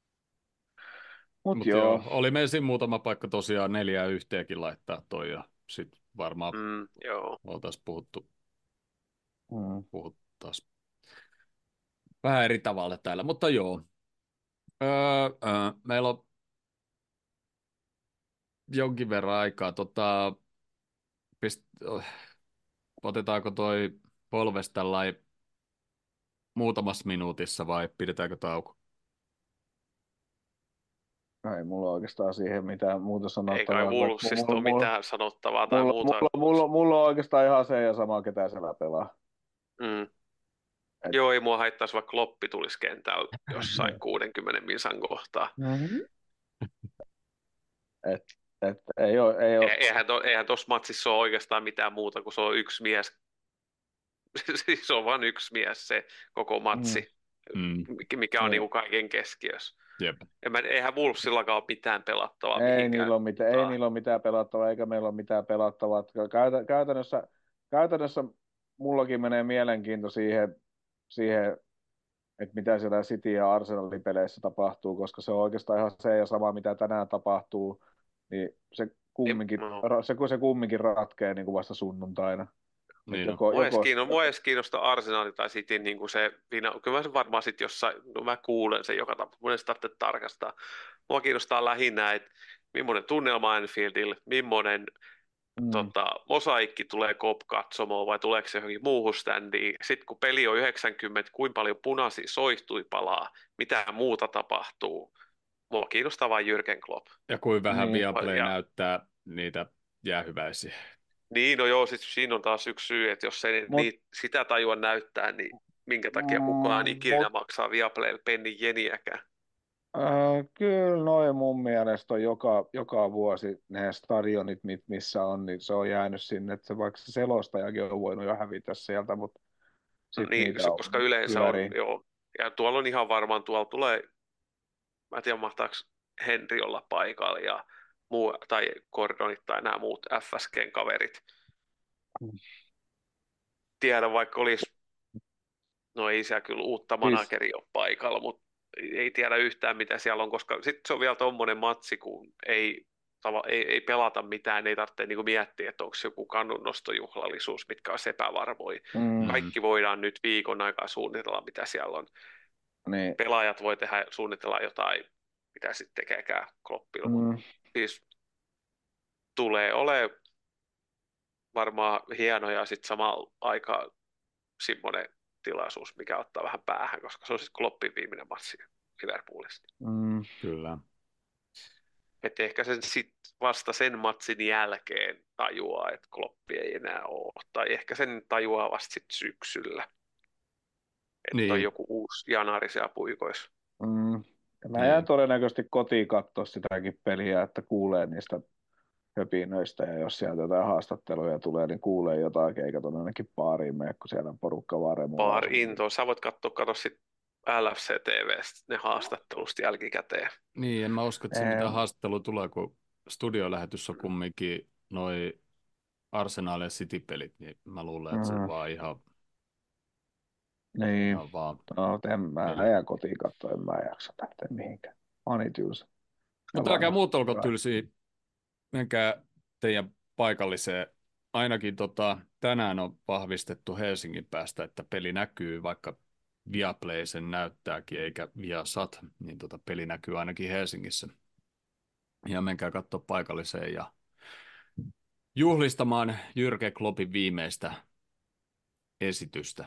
Mut Mutta joo, joo. oli meillä siinä muutama paikka tosiaan 4 yhteenkin laittaa toi ja sitten varmaan Joo. oltaisiin Mm. puhuttu taas vähän eri tavalla täällä, mutta joo. Meillä on jonkin verran aikaa. Otetaanko toi polves tällainen muutamassa minuutissa vai pidetäänkö tauko? Ei mulla oikeastaan siihen mitään muuta Ei kai sanottavaa. Wolvesista ole mitään sanottavaa tai muuta. Mulla on oikeastaan ihan se ja sama, ketä siellä pelaa. Mm. Et, Joo, ei mua haittaisi, vaikka Kloppi tulisi kentällä jossain 60 minsan kohtaa. mm-hmm. ei ole. Eihän tuossa matsissa ole oikeastaan mitään muuta, kuin se on yksi mies. Siis se on vain yksi mies se koko matsi, mikä on Niin. niinku kaiken keskiössä. Jep. Eihän Wolvesillakaan ole mitään pelattavaa Ei mihinkään. niillä ole mitään pelattavaa, eikä meillä ole mitään pelattavaa. Käytännössä mullakin menee mielenkiinto siihen, että mitä siellä City ja Arsenalin peleissä tapahtuu, koska se on oikeastaan ihan se ja sama, mitä tänään tapahtuu, niin No. se kumminkin ratkeaa niin kuin vasta sunnuntaina. Et Niin on. Mua edes kiinnostaa Arsenali tai City niin kuin se, kyllä mä sen varmaan sitten jossain, no mä kuulen sen joka tapauksessa, mun ei sitä tarvitse tarkastaa. Mua kiinnostaa lähinnä, että millainen tunnelma Anfieldilla, millainen mosaikki tulee Kop-katsomoon vai tuleeko se johonkin muuhun standiin. Sitten kun peli on 90, kuinka paljon punaisia soihtui palaa, mitä muuta tapahtuu. Mua kiinnostaa vain Jürgen Klopp. Ja kuin vähän Niin. Viaplay näyttää niitä jäähyväisiä. Niin, no joo, sit siinä on taas yksi syy, että jos ei Mut, sitä tajua näyttää, niin minkä takia kukaan ikinä maksaa Viaplaylle pennin jeniäkään. Kyllä noin mun mielestä on joka vuosi ne stadionit, missä on, niin se on jäänyt sinne, että vaikka se selostajakin on voinut jo hävitä sieltä, mutta No sitten niin, niitä on koska yleensä on, pyörii. joo, ja tuolla on ihan varmaan, tuolla tulee, mä en tiedä mahtaako Henri olla paikalla ja muu, tai Gordonit tai nämä muut FSGn kaverit. Tiedä, vaikka olisi, no ei siellä kyllä uutta Siis, manageria ole paikalla, mutta ei tiedä yhtään mitä siellä on, koska sitten se on vielä tommonen matsi, kun ei pelata mitään, ei tarvitse niinku miettiä, että onko joku kannunnostojuhlallisuus, mitkä on epävarmoja. Mm. Kaikki voidaan nyt viikon aikaa suunnitella, mitä siellä on. niin, Pelaajat voi suunnitella jotain, mitä sitten tekeekään Kloppilla, mutta siis tulee olemaan varmaan hieno ja sitten samalla aikaa semmoinen tilaisuus, mikä ottaa vähän päähän, koska se on sitten Kloppin viimeinen matsi Liverpoolista. Kyllä. Että ehkä vasta sen matsin jälkeen tajuaa, että Kloppi ei enää ole. Tai ehkä sen tajuaa vasta sit syksyllä. Että on Niin. joku uusi Janari siellä puikoissa. Ja mä jään Niin. todennäköisesti kotiin katsoa sitäkin peliä, että kuulee niistä höpinöistä, ja jos sieltä jotain haastatteluja tulee, niin kuulee jotakin, eikä tuonne ainakin baariin mene, kun siellä porukka vaan remuaa. Into. Sä voit katsoa sit LFC TV:stä ne haastattelusta jälkikäteen. Niin, en mä usko, että se mitään haastattelua tulee, kun studiolähetys on kumminkin noi Arsenal ja City-pelit, niin mä luulen, että se vaan ihan Niin, vaan no mä peli. jään kotiin katsoa, en mä jaksa lähteä mihinkään. Mä oon niin tylsä. Mutta älkää muut olko tylsiä, menkää teidän paikalliseen. Ainakin tänään on vahvistettu Helsingin päästä, että peli näkyy, vaikka Viaplay sen näyttääkin, eikä Viasat, niin peli näkyy ainakin Helsingissä. Ja menkää katsoa paikalliseen ja juhlistamaan Jürgen Kloppin viimeistä esitystä.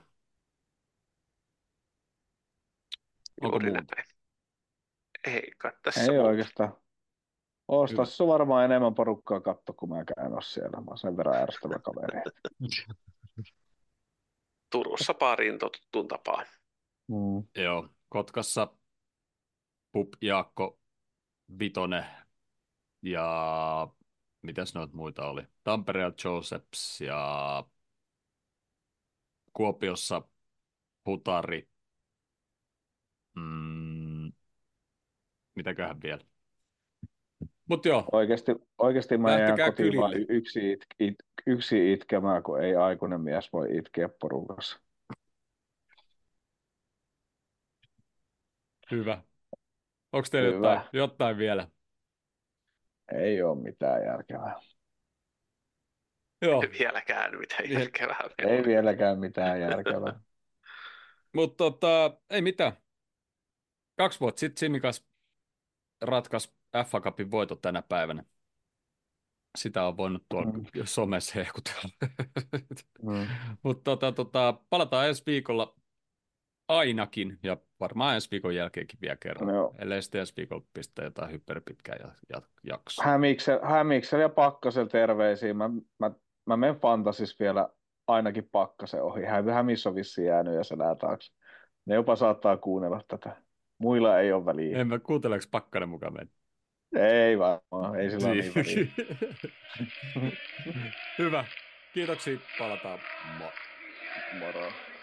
Onko Juuri muuta? näin. Ei kai tässä Ei muuta. oikeastaan. Ostas sun varmaan enemmän porukkaa katto, kun mä käyn ole siellä. Mä oon sen verran ärsyttävä kaveri. Turussa pariin totuttuun tapaan. Joo, Kotkassa Pup Jaakko Vitonen ja mitäs noita muita oli? Tampereella Josephs ja Kuopiossa Hutari. Mitäköhän vielä? Mut joo, Oikeasti mä jään lähtekää kotiin vaan kylille. yksi itkemään, kun ei aikuinen mies voi itkeä porukassa. Hyvä. Onko teillä Hyvä. jotain vielä? Ei ole mitään järkevää. Joo. Ei vieläkään mitään järkevää. Ei vieläkään mitään järkevää. Mutta ei mitään. 2 vuotta sitten Simikas ratkaisi FA Cupin voitot tänä päivänä. Sitä on voinut tuolla somessa hehkutella. Mutta palataan ensi viikolla ainakin, ja varmaan ensi viikon jälkeenkin vielä kerran. No. Ellei sitten ensi viikolla pistää jotain hyperpitkää jaksoa. Hämiksellä ja Pakkasella terveisiä. Mä menen Fantasis vielä ainakin Pakkasen ohi. Hämissä on vissiin jäänyt ja selää taakse. Ne jopa saattaa kuunnella tätä. Muilla ei ole väliä. En mä kuunteleeko Pakkanen mukaan meitä? Ei varmaan, ei sillä ole niin väliä. Hyvä. Kiitoksia. Palataan. Moro.